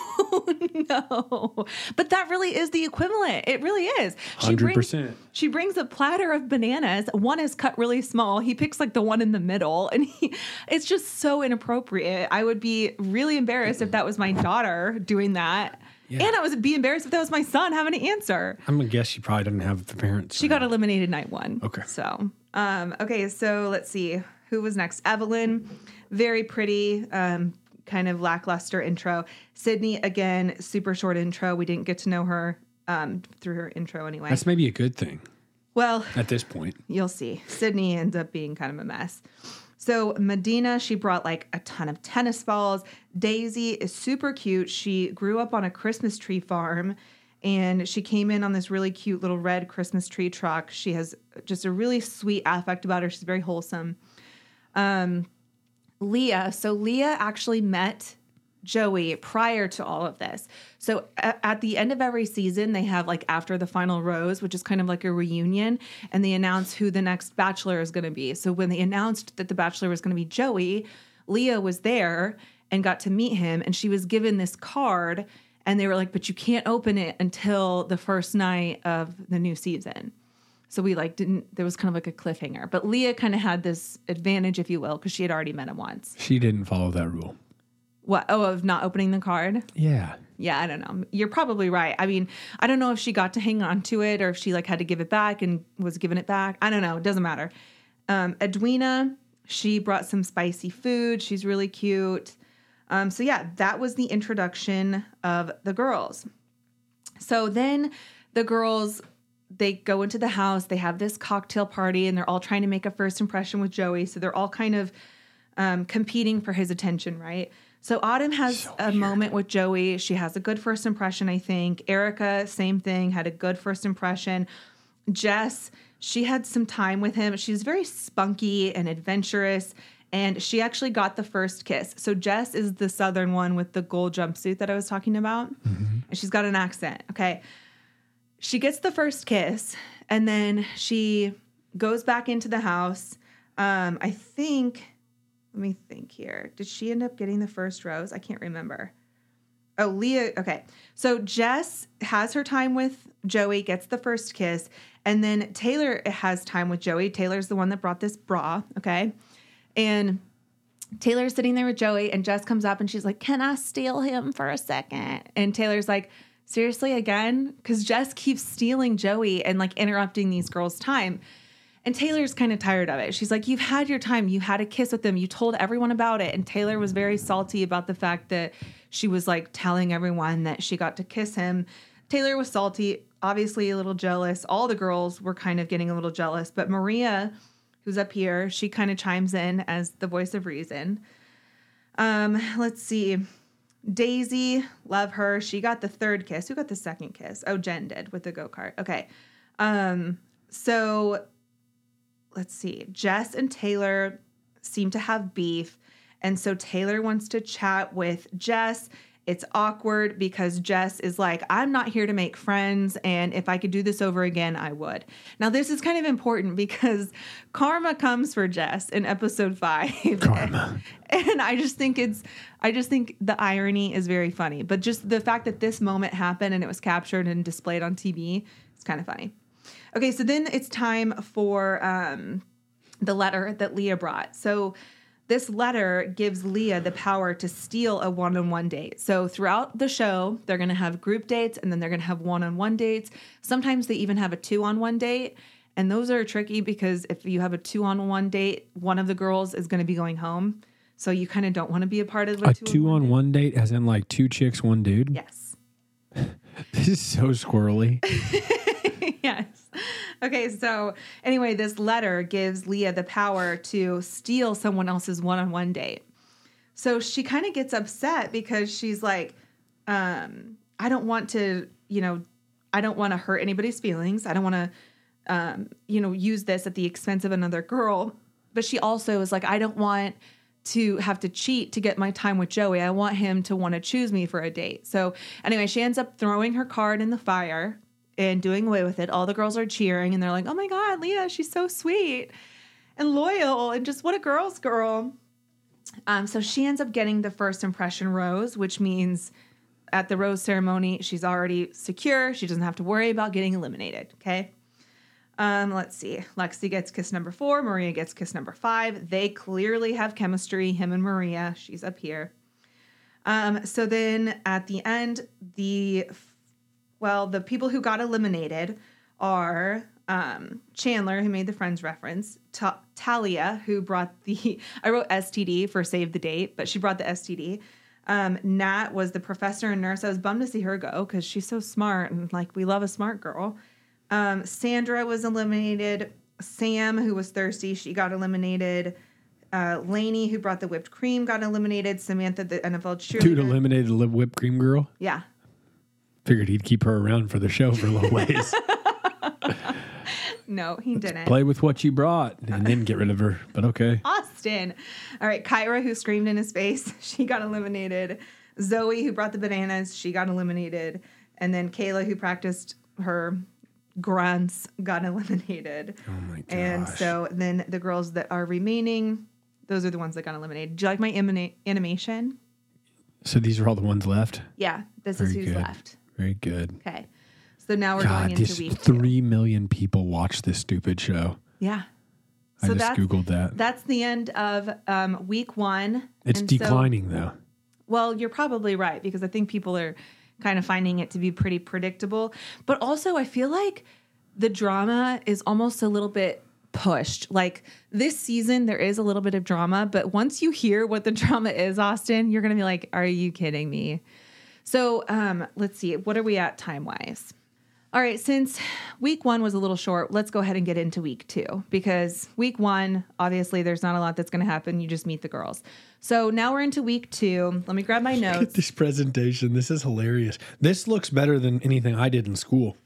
No, but that really is the equivalent. It really is. 100%. She brings a platter of bananas. One is cut really small. He picks like the one in the middle, and it's just so inappropriate. I would be really embarrassed if that was my daughter doing that. Yeah. And I would be embarrassed if that was my son having to answer. I'm going to guess she probably didn't have the parents. She got eliminated night one. Okay. So, okay, so let's see. Who was next? Evelyn, very pretty, kind of lackluster intro. Sydney, again, super short intro. We didn't get to know her through her intro anyway. That's maybe a good thing. Well, at this point, you'll see. Sydney ends up being kind of a mess. So Medina, she brought like a ton of tennis balls. Daisy is super cute. She grew up on a Christmas tree farm, and she came in on this really cute little red Christmas tree truck. She has just a really sweet affect about her. She's very wholesome. Leah. So Leah actually met Joey prior to all of this. So at the end of every season, they have like after the final rose, which is kind of like a reunion, and they announce who the next bachelor is going to be. So when they announced that the bachelor was going to be Joey, Leah was there and got to meet him, and she was given this card, and they were like, but you can't open it until the first night of the new season. So we like there was kind of like a cliffhanger, but Leah kind of had this advantage, if you will, because she had already met him once. She didn't follow that rule. What? Oh, of not opening the card? Yeah. Yeah, I don't know. You're probably right. I mean, I don't know if she got to hang on to it or if she like had to give it back and was giving it back. I don't know. It doesn't matter. Edwina, she brought some spicy food. She's really cute. So yeah, that was the introduction of the girls. So then the girls, they go into the house. They have this cocktail party, and they're all trying to make a first impression with Joey. So they're all kind of competing for his attention, right? So Autumn has a moment with Joey. She has a good first impression, I think. Erica, same thing, had a good first impression. Jess, she had some time with him. She's very spunky and adventurous, and she actually got the first kiss. So Jess is the southern one with the gold jumpsuit that I was talking about, and she's got an accent, okay? She gets the first kiss, and then she goes back into the house. I think... Let me think here. Did she end up getting the first rose? I can't remember. Oh, Leah. Okay. So Jess has her time with Joey, gets the first kiss. And then Taylor has time with Joey. Taylor's the one that brought this bra. Okay. And Taylor's sitting there with Joey, and Jess comes up and she's like, can I steal him for a second? And Taylor's like, seriously, again? Because Jess keeps stealing Joey and like interrupting these girls' time. And Taylor's kind of tired of it. She's like, you've had your time. You had a kiss with him. You told everyone about it. And Taylor was very salty about the fact that she was like telling everyone that she got to kiss him. Taylor was salty, obviously a little jealous. All the girls were kind of getting a little jealous. But Maria, who's up here, she kind of chimes in as the voice of reason. Let's see. Daisy, love her. She got the third kiss. Who got the second kiss? Oh, Jen did with the go-kart. Okay. So... let's see. Jess and Taylor seem to have beef. And so Taylor wants to chat with Jess. It's awkward because Jess is like, I'm not here to make friends. And if I could do this over again, I would. Now, this is kind of important because karma comes for Jess in episode 5. Karma. And I just think the irony is very funny. But just the fact that this moment happened and it was captured and displayed on TV, it's kind of funny. Okay, so then it's time for the letter that Leah brought. So this letter gives Leah the power to steal a one-on-one date. So throughout the show, they're going to have group dates, and then they're going to have one-on-one dates. Sometimes they even have a two-on-one date, and those are tricky because if you have a two-on-one date, one of the girls is going to be going home. So you kind of don't want to be a part of a two-on-one date, as in like two chicks, one dude? Yes. This is so squirrely. Yes. Okay, so anyway, this letter gives Leah the power to steal someone else's one-on-one date. So she kind of gets upset because she's like, I don't want to hurt anybody's feelings. I don't want to, use this at the expense of another girl. But she also is like, I don't want to have to cheat to get my time with Joey. I want him to want to choose me for a date. So anyway, she ends up throwing her card in the fire and doing away with it. All the girls are cheering, and they're like, oh my God, Leah, she's so sweet and loyal and just what a girl's girl. So she ends up getting the first impression rose, which means at the rose ceremony, she's already secure. She doesn't have to worry about getting eliminated. Okay. Let's see. Lexi gets kiss number 4. Maria gets kiss number 5. They clearly have chemistry, him and Maria. She's up here. So then at the end, the people who got eliminated are Chandler, who made the Friends reference, Talia, who brought I wrote STD for save the date, but she brought the STD. Nat was the professor and nurse. I was bummed to see her go because she's so smart and like we love a smart girl. Sandra was eliminated. Sam, who was thirsty, she got eliminated. Lainey, who brought the whipped cream, got eliminated. Samantha, the NFL cheerleader. Dude eliminated the whipped cream girl? Yeah. Figured he'd keep her around for the show for a little ways. No, he didn't. Play with what you brought and then get rid of her, but okay. Austin. All right, Kyra, who screamed in his face, she got eliminated. Zoe, who brought the bananas, she got eliminated. And then Kayla, who practiced her grunts, got eliminated. Oh my gosh. And so then the girls that are remaining, those are the ones that got eliminated. Do you like my animation? So these are all the ones left? Yeah, this is who's good. left. Very good. Okay. So now we're going into week 2. 3 million people watch this stupid show. Yeah. I just Googled that. That's the end of week 1. It's And declining, though. Well, you're probably right, because I think people are kind of finding it to be pretty predictable. But also, I feel like the drama is almost a little bit pushed. Like this season, there is a little bit of drama, but once you hear what the drama is, Austin, you're going to be like, are you kidding me? So let's see. What are we at time-wise? All right, since week 1 was a little short, let's go ahead and get into week 2, because week 1, obviously, there's not a lot that's going to happen. You just meet the girls. So now we're into week 2. Let me grab my notes. Look at this presentation. This is hilarious. This looks better than anything I did in school.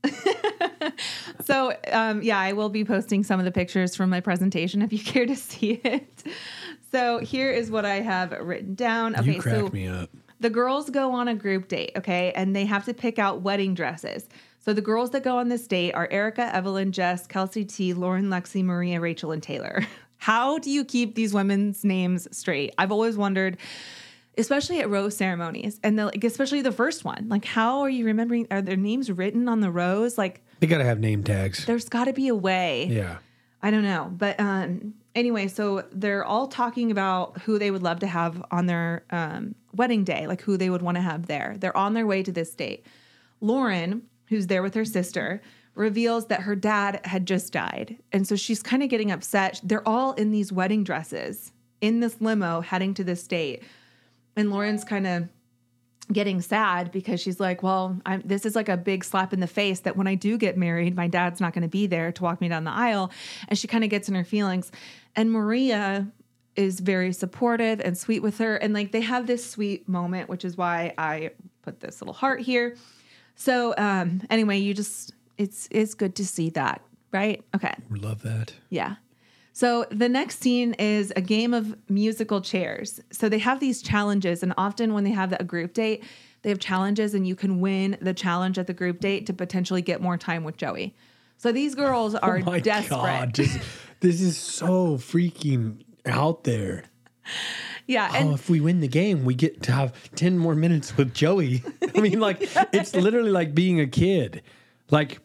So, yeah, I will be posting some of the pictures from my presentation if you care to see it. So here is what I have written down. Okay, you crack me up. The girls go on a group date, okay, and they have to pick out wedding dresses. So the girls that go on this date are Erica, Evelyn, Jess, Kelsey T, Lauren, Lexi, Maria, Rachel, and Taylor. How do you keep these women's names straight? I've always wondered, especially at rose ceremonies, and especially the first one. Like, how are you remembering? Are their names written on the rose? Like, they got to have name tags. There's got to be a way. Yeah. I don't know. But anyway, so they're all talking about who they would love to have on their wedding day, like who they would want to have there. They're on their way to this date. Lauren, who's there with her sister, reveals that her dad had just died. And so she's kind of getting upset. They're all in these wedding dresses in this limo heading to this date. And Lauren's kind of getting sad because she's like, well, this is like a big slap in the face that when I do get married, my dad's not going to be there to walk me down the aisle. And she kind of gets in her feelings. And Maria is very supportive and sweet with her. And like they have this sweet moment, which is why I put this little heart here. So anyway, it's good to see that, right? Okay. We love that. Yeah. So the next scene is a game of musical chairs. So they have these challenges, and often when they have a group date, they have challenges, and you can win the challenge at the group date to potentially get more time with Joey. So these girls are desperate. God, this is so freaking out there. Yeah. And if we win the game, we get to have 10 more minutes with Joey. I mean, like, it's literally like being a kid. Like,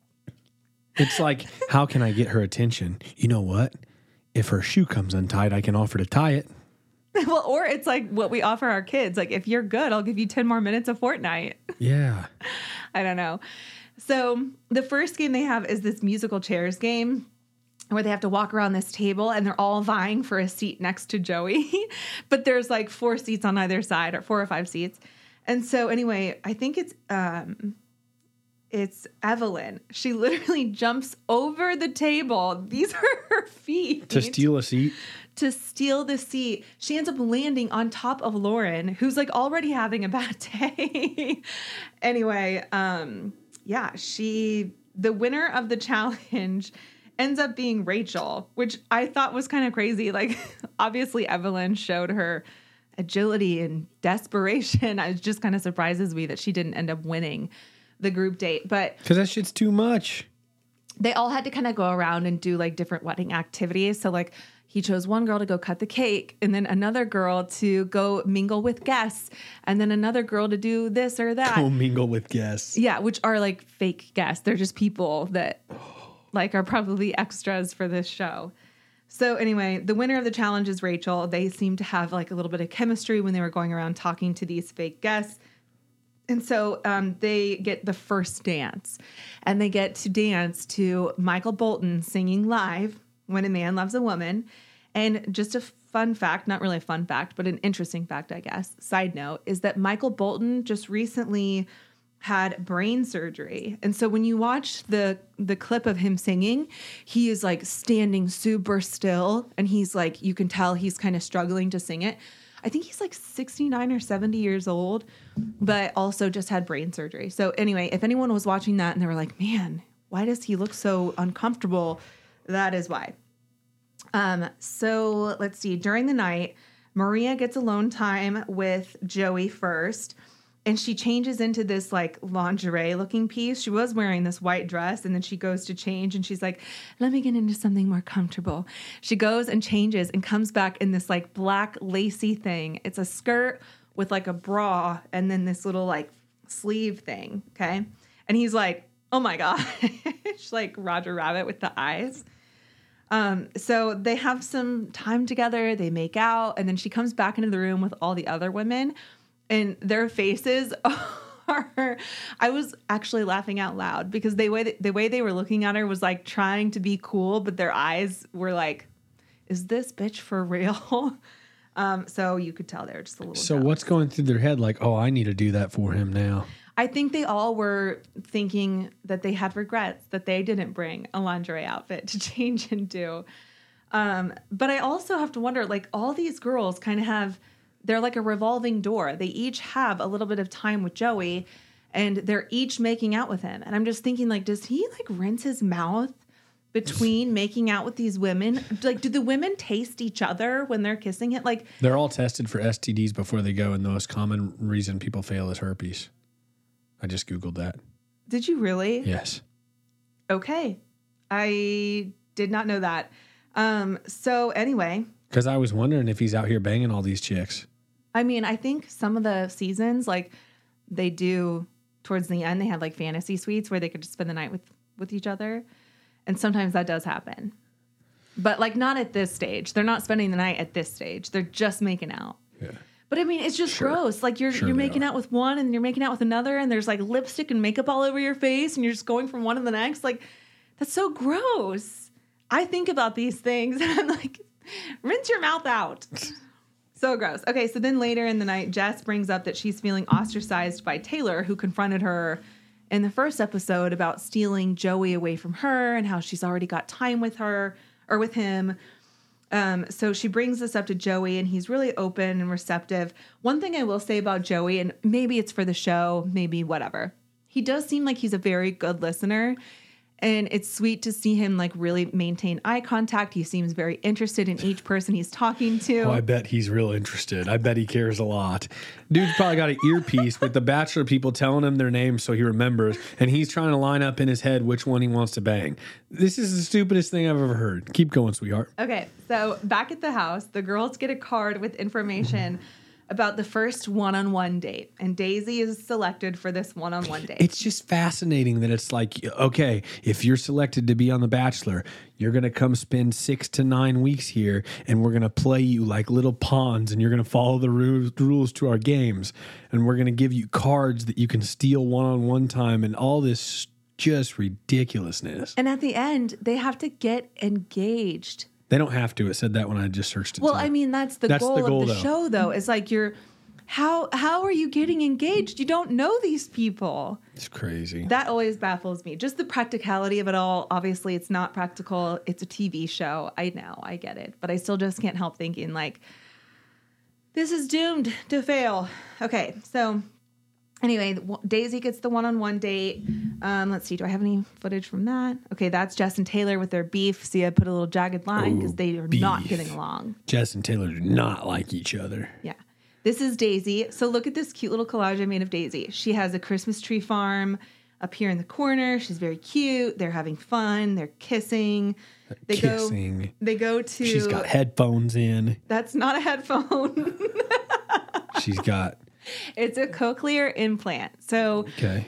it's like, how can I get her attention? You know what? If her shoe comes untied, I can offer to tie it. Well, or it's like what we offer our kids. Like, if you're good, I'll give you 10 more minutes of Fortnite. Yeah. I don't know. So the first game they have is this musical chairs game where they have to walk around this table and they're all vying for a seat next to Joey. But there's like 4 seats on either side, or 4 or 5 seats. And so anyway, I think it's Evelyn. She literally jumps over the table. These are her feet. To steal a seat? To steal the seat. She ends up landing on top of Lauren, who's like already having a bad day. Anyway, yeah, the winner of the challenge ends up being Rachel, which I thought was kind of crazy. Like, obviously Evelyn showed her agility and desperation. It just kind of surprises me that she didn't end up winning the group date. But because that shit's too much. They all had to kind of go around and do like different wedding activities. So like he chose one girl to go cut the cake, and then another girl to go mingle with guests, and then another girl to do this or that. Go mingle with guests. Yeah, which are like fake guests. They're just people that like are probably extras for this show. So anyway, the winner of the challenge is Rachel. They seem to have like a little bit of chemistry when they were going around talking to these fake guests. And so they get the first dance, and they get to dance to Michael Bolton singing live, When a Man Loves a Woman. And just a fun fact, not really a fun fact, but an interesting fact, I guess, side note, is that Michael Bolton just recently had brain surgery. And so when you watch the clip of him singing, he is like standing super still, and he's like, you can tell he's kind of struggling to sing it. I think he's like 69 or 70 years old, but also just had brain surgery. So anyway, if anyone was watching that and they were like, man, why does he look so uncomfortable? That is why. So let's see. During the night, Maria gets alone time with Joey first, and she changes into this like lingerie looking piece. She was wearing this white dress, and then she goes to change, and she's like, let me get into something more comfortable. She goes and changes and comes back in this like black lacy thing. It's a skirt with like a bra and then this little like sleeve thing. Okay. And he's like, oh my gosh, like Roger Rabbit with the eyes. So they have some time together, they make out, and then she comes back into the room with all the other women, and their faces are, I was actually laughing out loud because the way they were looking at her was like trying to be cool, but their eyes were like, is this bitch for real? So you could tell they're just a little So jealous. what's going through their head? Like, oh, I need to do that for him now. I think they all were thinking that they had regrets that they didn't bring a lingerie outfit to change into. But I also have to wonder, like, all these girls kind of they're like a revolving door. They each have a little bit of time with Joey, and they're each making out with him. And I'm just thinking, like, does he like rinse his mouth between making out with these women? Like, do the women taste each other when they're kissing it? Like, they're all tested for STDs before they go, and the most common reason people fail is herpes. I just Googled that. did you really? Yes. Okay. I did not know that. So anyway, Because I was wondering if he's out here banging all these chicks. I mean, I think some of the seasons, like they do towards the end, they had like fantasy suites where they could just spend the night with each other. And sometimes that does happen. But like not at this stage. They're not spending the night at this stage. They're just making out. Yeah. But I mean, it's just Sure. gross. Like you're Sure making they are. out with one and you're making out with another, and there's like lipstick and makeup all over your face, and you're just going from one to the next. Like that's so gross. I think about these things and I'm like, rinse your mouth out. So gross. Okay, so then later in the night, Jess brings up that she's feeling ostracized by Taylor, who confronted her in the first episode about stealing Joey away from her and how she's already got time with her or with him. So she brings this up to Joey, and he's really open and receptive. One thing I will say about Joey, and maybe it's for the show, maybe whatever, he does seem like he's a very good listener. And it's sweet to see him like really maintain eye contact. He seems very interested in each person he's talking to. Oh, I bet he's real interested. I bet he cares a lot. Dude's probably got an earpiece with the Bachelor people telling him their names so he remembers, and he's trying to line up in his head which one he wants to bang. This is the stupidest thing I've ever heard. Keep going, sweetheart. Okay, so back at the house, the girls get a card with information about the first one-on-one date, and Daisy is selected for this one-on-one date. It's just fascinating that it's like, okay, if you're selected to be on The Bachelor, you're going to come spend 6 to 9 weeks here, and we're going to play you like little pawns, and you're going to follow the rules to our games, and we're going to give you cards that you can steal one-on-one time, and all this just ridiculousn's. And at the end, they have to get engaged. They don't have to. It said that when I just searched it. Well, too. I mean, that's the goal of the though. show, though. It's like how are you getting engaged? You don't know these people. It's crazy. That always baffles me. Just the practicality of it all. Obviously, it's not practical. It's a TV show. I know. I get it. But I still just can't help thinking, like, this is doomed to fail. Okay, so anyway, Daisy gets the one-on-one date. Let's see. Do I have any footage from that? Okay, that's Jess and Taylor with their beef. See, I put a little jagged line because they are not beef. getting along. Jess and Taylor do not like each other. Yeah. This is Daisy. So look at this cute little collage I made of Daisy. She has a Christmas tree farm. up here in the corner. She's very cute. They're having fun. They're kissing. They go to... She's got headphones in. That's not a headphone. She's got... It's a cochlear implant. So Okay.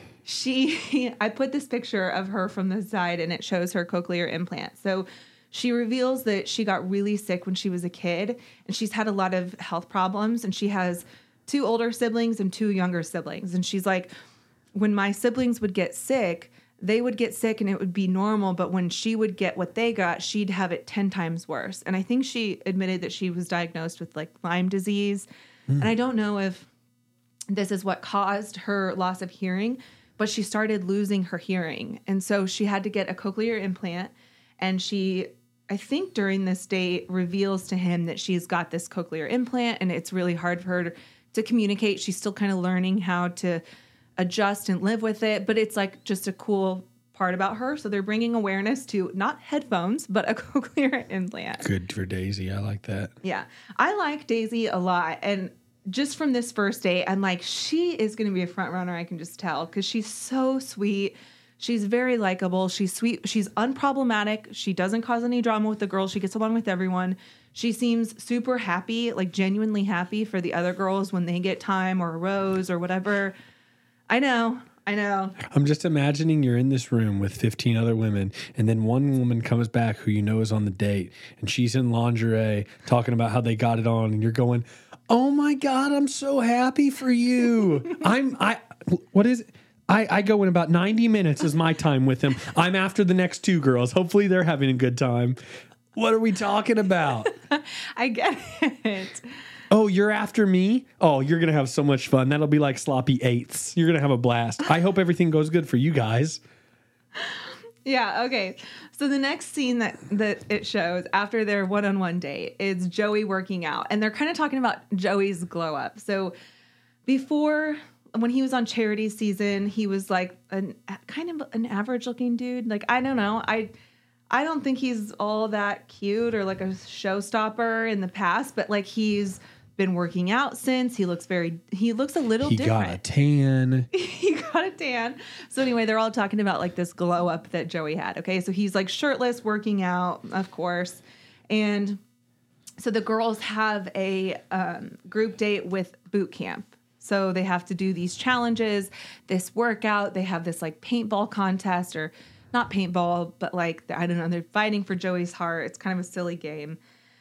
I put this picture of her from the side and it shows her cochlear implant. So she reveals that she got really sick when she was a kid and she's had a lot of health problems, and she has 2 older siblings and 2 younger siblings. And she's like, when my siblings would get sick, they would get sick and it would be normal. But when she would get what they got, she'd have it 10 times worse. And I think she admitted that she was diagnosed with like Lyme disease. And I don't know if this is what caused her loss of hearing, but she started losing her hearing. And so she had to get a cochlear implant. And she, I think during this date, reveals to him that she's got this cochlear implant and it's really hard for her to communicate. She's still kind of learning how to adjust and live with it, but it's like just a cool part about her. So they're bringing awareness to not headphones, but a cochlear implant. Good for Daisy. I like that. Yeah. I like Daisy a lot. And just from this first date, I'm like, she is going to be a front runner. I can just tell because she's so sweet. She's very likable. She's sweet. She's unproblematic. She doesn't cause any drama with the girls. She gets along with everyone. She seems super happy, like genuinely happy for the other girls when they get time or a rose or whatever. I know. I'm just imagining you're in this room with 15 other women, and then one woman comes back who you know is on the date, and she's in lingerie talking about how they got it on, and you're going, "Oh my God, I'm so happy for you." What is it? I go in about 90 minutes is my time with him. I'm after the next 2 girls. Hopefully they're having a good time. What are we talking about? I get it. Oh, you're after me? Oh, you're going to have so much fun. That'll be like sloppy 8s. You're going to have a blast. I hope everything goes good for you guys. Yeah, okay. So the next scene that it shows after their one-on-one date is Joey working out. And they're kind of talking about Joey's glow up. So before, when he was on Charity season, he was like kind of an average looking dude. Like, I don't know. I don't think he's all that cute or like a showstopper in the past, but like he's been working out since. He looks a little different. He got a tan. He got a tan. So anyway, they're all talking about like this glow up that Joey had. Okay. So he's like shirtless, working out, of course. And so the girls have a group date with boot camp. So they have to do these challenges, this workout. They have this like paintball contest, or not paintball, but like, I don't know, they're fighting for Joey's heart. It's kind of a silly game.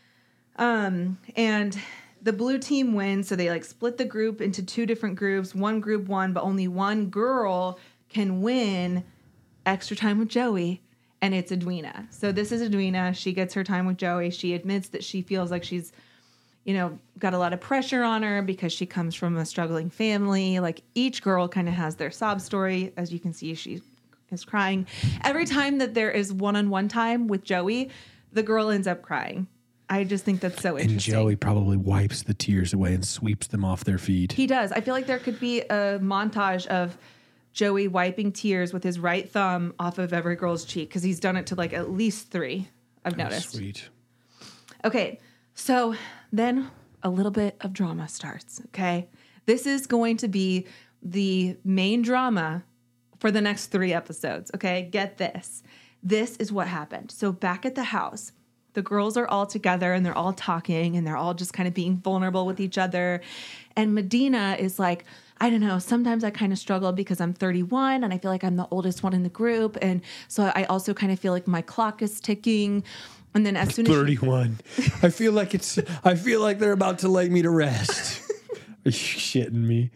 And the blue team wins. So they like split the group into 2 different groups. One group won, but only one girl can win extra time with Joey. And it's Edwina. So this is Edwina. She gets her time with Joey. She admits that she feels like she's, got a lot of pressure on her because she comes from a struggling family. Like each girl kind of has their sob story. As you can see, she is crying. Every time that there is one-on-one time with Joey, the girl ends up crying. I just think that's so interesting. And Joey probably wipes the tears away and sweeps them off their feet. He does. I feel like there could be a montage of Joey wiping tears with his right thumb off of every girl's cheek, because he's done it to like at least 3, I've noticed. Sweet. Okay, so then a little bit of drama starts, okay? This is going to be the main drama for the next 3 episodes, okay? Get this. This is what happened. So back at the house, the girls are all together and they're all talking and they're all just kind of being vulnerable with each other. And Medina is like, I don't know, sometimes I kind of struggle because I'm 31 and I feel like I'm the oldest one in the group. And so I also kind of feel like my clock is ticking. And then as soon as 31, I feel like they're about to lay me to rest. Are you shitting me?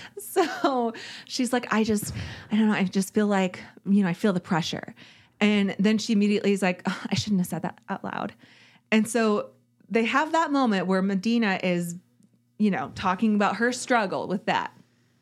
So she's like, I don't know. I just feel like, I feel the pressure. And then she immediately is like, oh, I shouldn't have said that out loud. And so they have that moment where Medina is, talking about her struggle with that.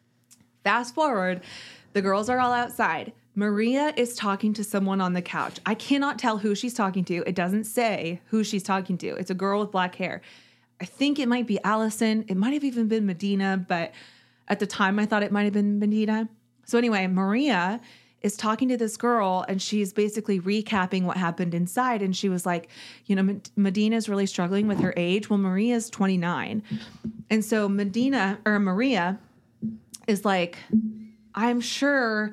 Fast forward, the girls are all outside. Maria is talking to someone on the couch. I cannot tell who she's talking to. It doesn't say who she's talking to. It's a girl with black hair. I think it might be Allison. It might have even been Medina, but at the time I thought it might have been Medina. So anyway, Maria is talking to this girl and she's basically recapping what happened inside. And she was like, Medina is really struggling with her age. Well, Maria's 29. And so Maria is like, I'm sure,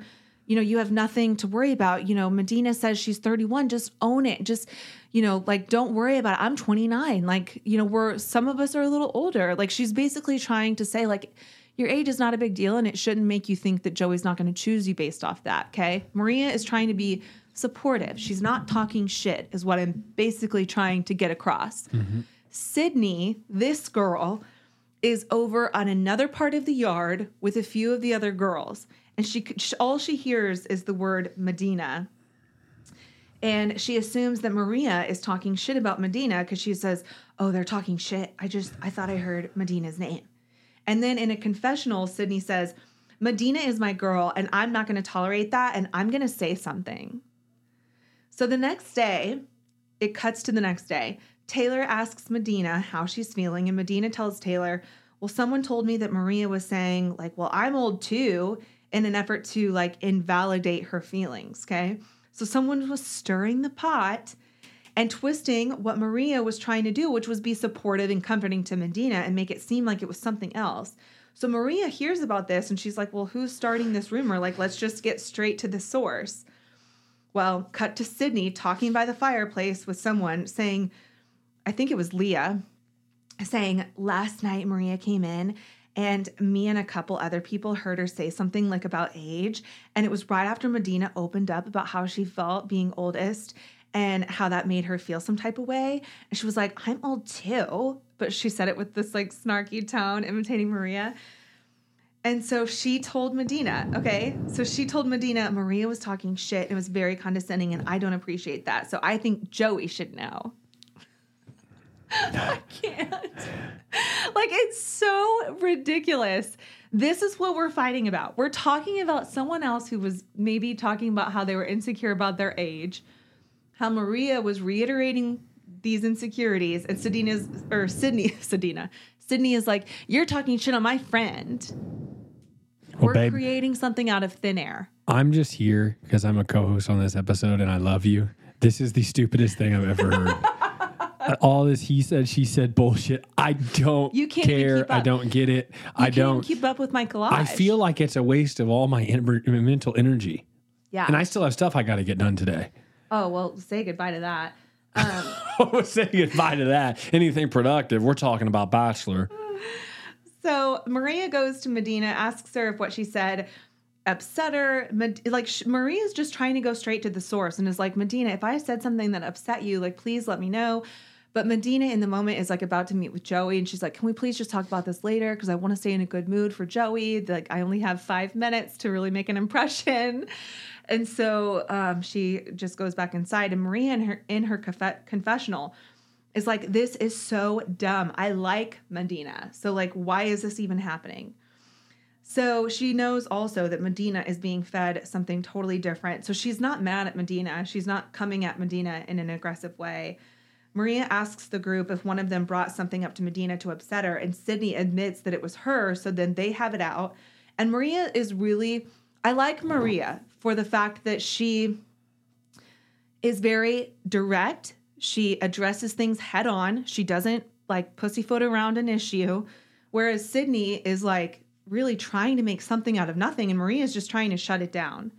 you know, you have nothing to worry about. You know, Medina says she's 31. Just own it. Just, you know, like, don't worry about it. I'm 29. Like, you know, some of us are a little older. Like, she's basically trying to say, like, your age is not a big deal and it shouldn't make you think that Joey's not going to choose you based off that, okay? Maria is trying to be supportive. She's not talking shit, is what I'm basically trying to get across. Mm-hmm. Sydney, this girl, is over on another part of the yard with a few of the other girls. And all she hears is the word Medina. And she assumes that Maria is talking shit about Medina because she says, oh, they're talking shit. I thought I heard Medina's name. And then in a confessional, Sydney says, Medina is my girl and I'm not going to tolerate that and I'm going to say something. So the next day, it cuts to the next day. Taylor asks Medina how she's feeling and Medina tells Taylor, well, someone told me that Maria was saying like, well, I'm old too, in an effort to like invalidate her feelings, okay? So someone was stirring the pot and twisting what Maria was trying to do, which was be supportive and comforting to Medina and make it seem like it was something else. So Maria hears about this and she's like, well, who's starting this rumor? Like, let's just get straight to the source. Well, cut to Sydney talking by the fireplace with someone saying, I think it was Leah, saying, last night Maria came in and me and a couple other people heard her say something like about age. And it was right after Medina opened up about how she felt being oldest and how that made her feel some type of way. And she was like, I'm old too. But she said it with this like snarky tone, imitating Maria. And so she told Medina, Maria was talking shit and it was very condescending and I don't appreciate that. So I think Joey should know. I can't. Like, it's so ridiculous. This is what we're fighting about. We're talking about someone else who was maybe talking about how they were insecure about their age, how Maria was reiterating these insecurities, and Sydney is like, you're talking shit on my friend. We're babe, creating something out of thin air. I'm just here because I'm a co-host on this episode and I love you. This is the stupidest thing I've ever heard. All this he said, she said bullshit. I don't care. I don't get it. I don't keep up with my collage. I feel like it's a waste of all my mental energy. Yeah. And I still have stuff I got to get done today. Oh, well, say goodbye to that. Say goodbye to that. Anything productive. We're talking about Bachelor. So Maria goes to Medina, asks her if what she said upset her. Maria's just trying to go straight to the source and is like, Medina, if I said something that upset you, like, please let me know. But Medina in the moment is like about to meet with Joey and she's like, can we please just talk about this later? Because I want to stay in a good mood for Joey. Like, I only have 5 minutes to really make an impression. And so she just goes back inside and Maria in her confessional is like, this is so dumb. I like Medina. So like, why is this even happening? So she knows also that Medina is being fed something totally different. So she's not mad at Medina. She's not coming at Medina in an aggressive way. Maria asks the group if one of them brought something up to Medina to upset her, and Sydney admits that it was her, so then they have it out. And Maria is really, I like Maria for the fact that she is very direct. She addresses things head on. She doesn't like pussyfoot around an issue, whereas Sydney is like really trying to make something out of nothing, and Maria is just trying to shut it down.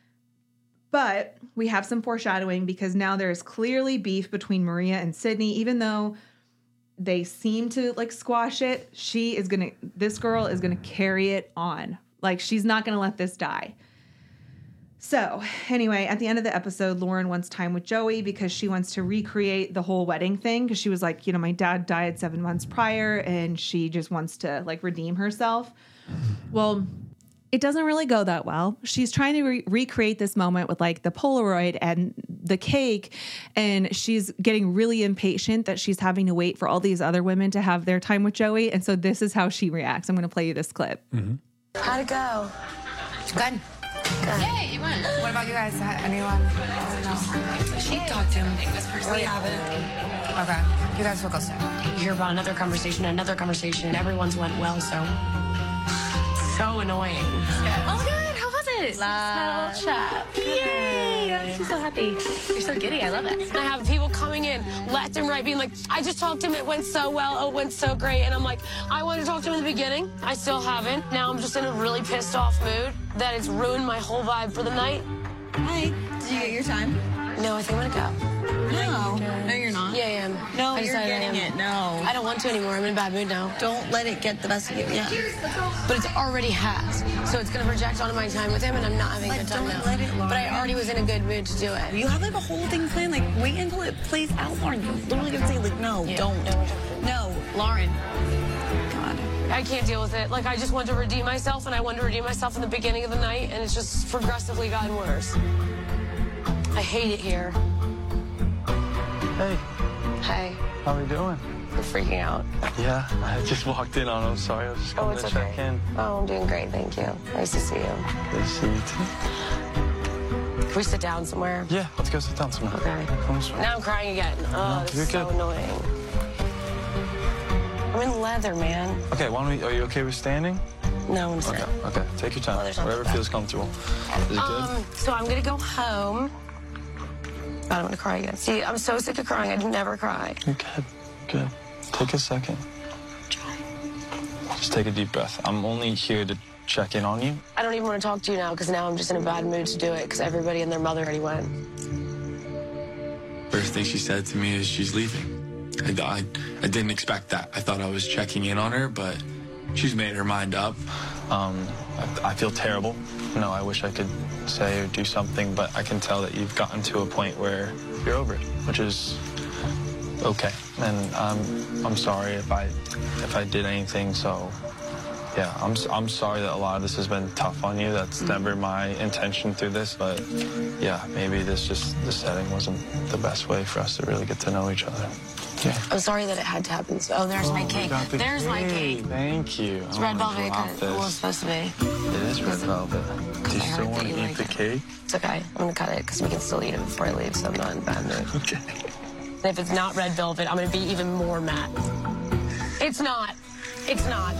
But we have some foreshadowing because now there's clearly beef between Maria and Sydney, even though they seem to like squash it. This girl is gonna carry it on. Like, she's not gonna let this die. So anyway, at the end of the episode, Lauren wants time with Joey because she wants to recreate the whole wedding thing. Because she was like, you know, my dad died 7 months prior and she just wants to like redeem herself. Well, it doesn't really go that well. She's trying to recreate this moment with like the Polaroid and the cake. And she's getting really impatient that she's having to wait for all these other women to have their time with Joey. And so this is how she reacts. I'm going to play you this clip. Mm-hmm. How'd it go? Good. Good. Yay, you won. What about you guys? Anyone? No. She talked to him. We haven't. Okay. You guys will go soon. You hear about another conversation. Everyone's went well, so annoying. Oh, good. How was it. She's my little chap. Yay! She's so happy. You're so giddy. I love it. I have people coming in left and right being like, I just talked to him. It went so well. Oh, it went so great. And I'm like, I wanted to talk to him in the beginning. I still haven't. Now I'm just in a really pissed off mood that it's ruined my whole vibe for the night. Hi. Did you get your time? No, I think I'm gonna go. No. No, you're not. Yeah, I am. No, I you're getting it. No. I don't want to anymore. I'm in a bad mood now. Don't let it get the best of you. Yeah. But it's already has. So it's going to project onto my time with him, and I'm not having a good time now. Let it, Lauren. But I already was in a good mood to do it. You have like a whole thing planned. Like, wait until it plays out, Lauren. You're literally going to say, like, no, don't. No, Lauren. God. I can't deal with it. Like, I just want to redeem myself, and I wanted to redeem myself in the beginning of the night, and it's just progressively gotten worse. I hate it here. Hey. Hey. How are you doing? I'm freaking out. Yeah, I just walked in on. I'm sorry. I was just coming to check in. Oh, I'm doing great. Thank you. Nice to see you. Nice to see you too. Can we sit down somewhere? Yeah, let's go sit down somewhere. Okay. Come this way. Now I'm crying again. Oh, this is so annoying. I'm in leather, man. Okay, why don't we? Are you okay with standing? No, I'm sorry. Okay. Take your time. Whatever feels comfortable. Is it good? So I'm gonna go home. God, I'm gonna cry again. See, I'm so sick of crying. I never cry. Okay. Good. Take a second. Just take a deep breath. I'm only here to check in on you. I don't even want to talk to you now because now I'm just in a bad mood to do it because everybody and their mother already went. First thing she said to me is she's leaving. I didn't expect that. I thought I was checking in on her, but she's made her mind up. I feel terrible. You know, I wish I could say or do something, but I can tell that you've gotten to a point where you're over it, which is okay. And I'm sorry if I did anything. So yeah, I'm sorry that a lot of this has been tough on you. That's never my intention through this, but yeah, maybe the setting wasn't the best way for us to really get to know each other. Yeah. I'm sorry that it had to happen. Oh, there's my cake. There's my cake. Thank you. It's red velvet because it was supposed to be. It is red velvet. Do you still want to eat the cake? It's okay. I'm going to cut it because we can still eat it before I leave, so I'm not in a bad mood. Okay. And if it's not red velvet, I'm going to be even more mad. It's not. It's not.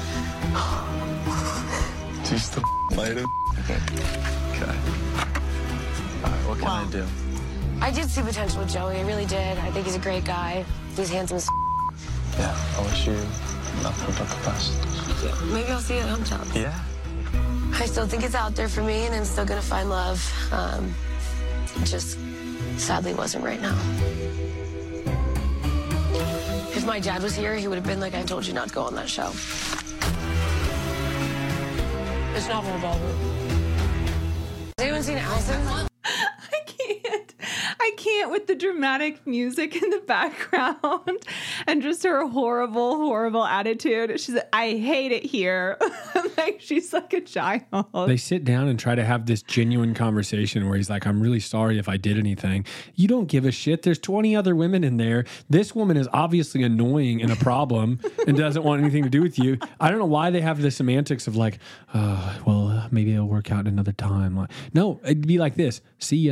Do you still bite it? Okay. All right, what can I do? I did see potential with Joey. I really did. I think he's a great guy. He's handsome as Yeah, I wish you nothing but the best. Yeah, maybe I'll see you at Hometown. Yeah. I still think it's out there for me, and I'm still going to find love. It just sadly wasn't right now. If my dad was here, he would have been like, I told you not to go on that show. It's not Red Velvet. Has anyone seen Allison? I can't with the dramatic music in the background and just her horrible, horrible attitude. She's like, I hate it here. Like, she's like a child. They sit down and try to have this genuine conversation where he's like, I'm really sorry if I did anything. You don't give a shit. There's 20 other women in there. This woman is obviously annoying and a problem and doesn't want anything to do with you. I don't know why they have the semantics of like, maybe it'll work out another time. Like, no, it'd be like this. See ya.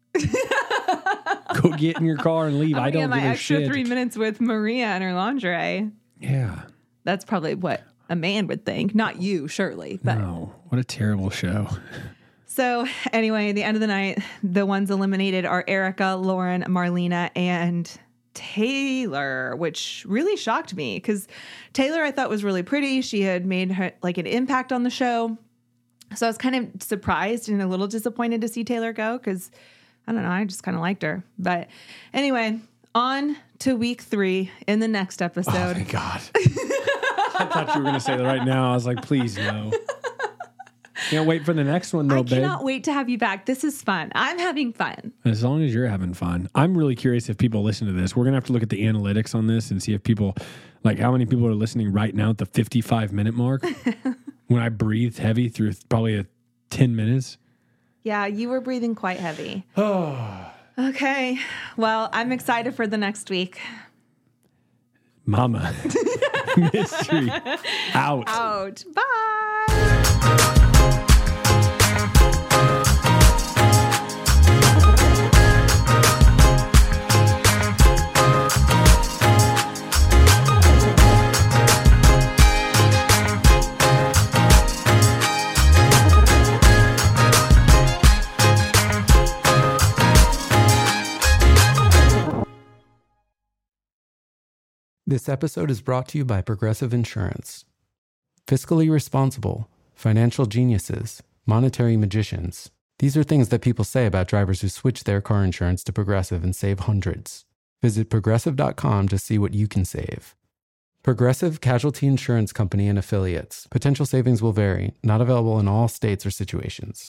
Go get in your car and leave. I don't give a shit. My extra 3 minutes with Maria and her lingerie. Yeah. That's probably what a man would think. Not you, surely. But. No. What a terrible show. So anyway, the end of the night, the ones eliminated are Erica, Lauren, Marlena, and Taylor, which really shocked me because Taylor I thought was really pretty. She had made her like an impact on the show. So I was kind of surprised and a little disappointed to see Taylor go because I don't know, I just kind of liked her. But anyway, on to week 3 in the next episode. Oh, thank God. I thought you were going to say that right now. I was like, please, no. Can't wait for the next one, though, babe. I cannot wait to have you back. This is fun. I'm having fun. As long as you're having fun. I'm really curious if people listen to this. We're going to have to look at the analytics on this and see if people, like how many people are listening right now at the 55-minute mark when I breathed heavy through probably 10 minutes. Yeah, you were breathing quite heavy. Okay. Well, I'm excited for the next week. Mama. Mystery. Out. Out. Bye. This episode is brought to you by Progressive Insurance. Fiscally responsible, financial geniuses, monetary magicians. These are things that people say about drivers who switch their car insurance to Progressive and save hundreds. Visit Progressive.com to see what you can save. Progressive Casualty Insurance Company and Affiliates. Potential savings will vary. Not available in all states or situations.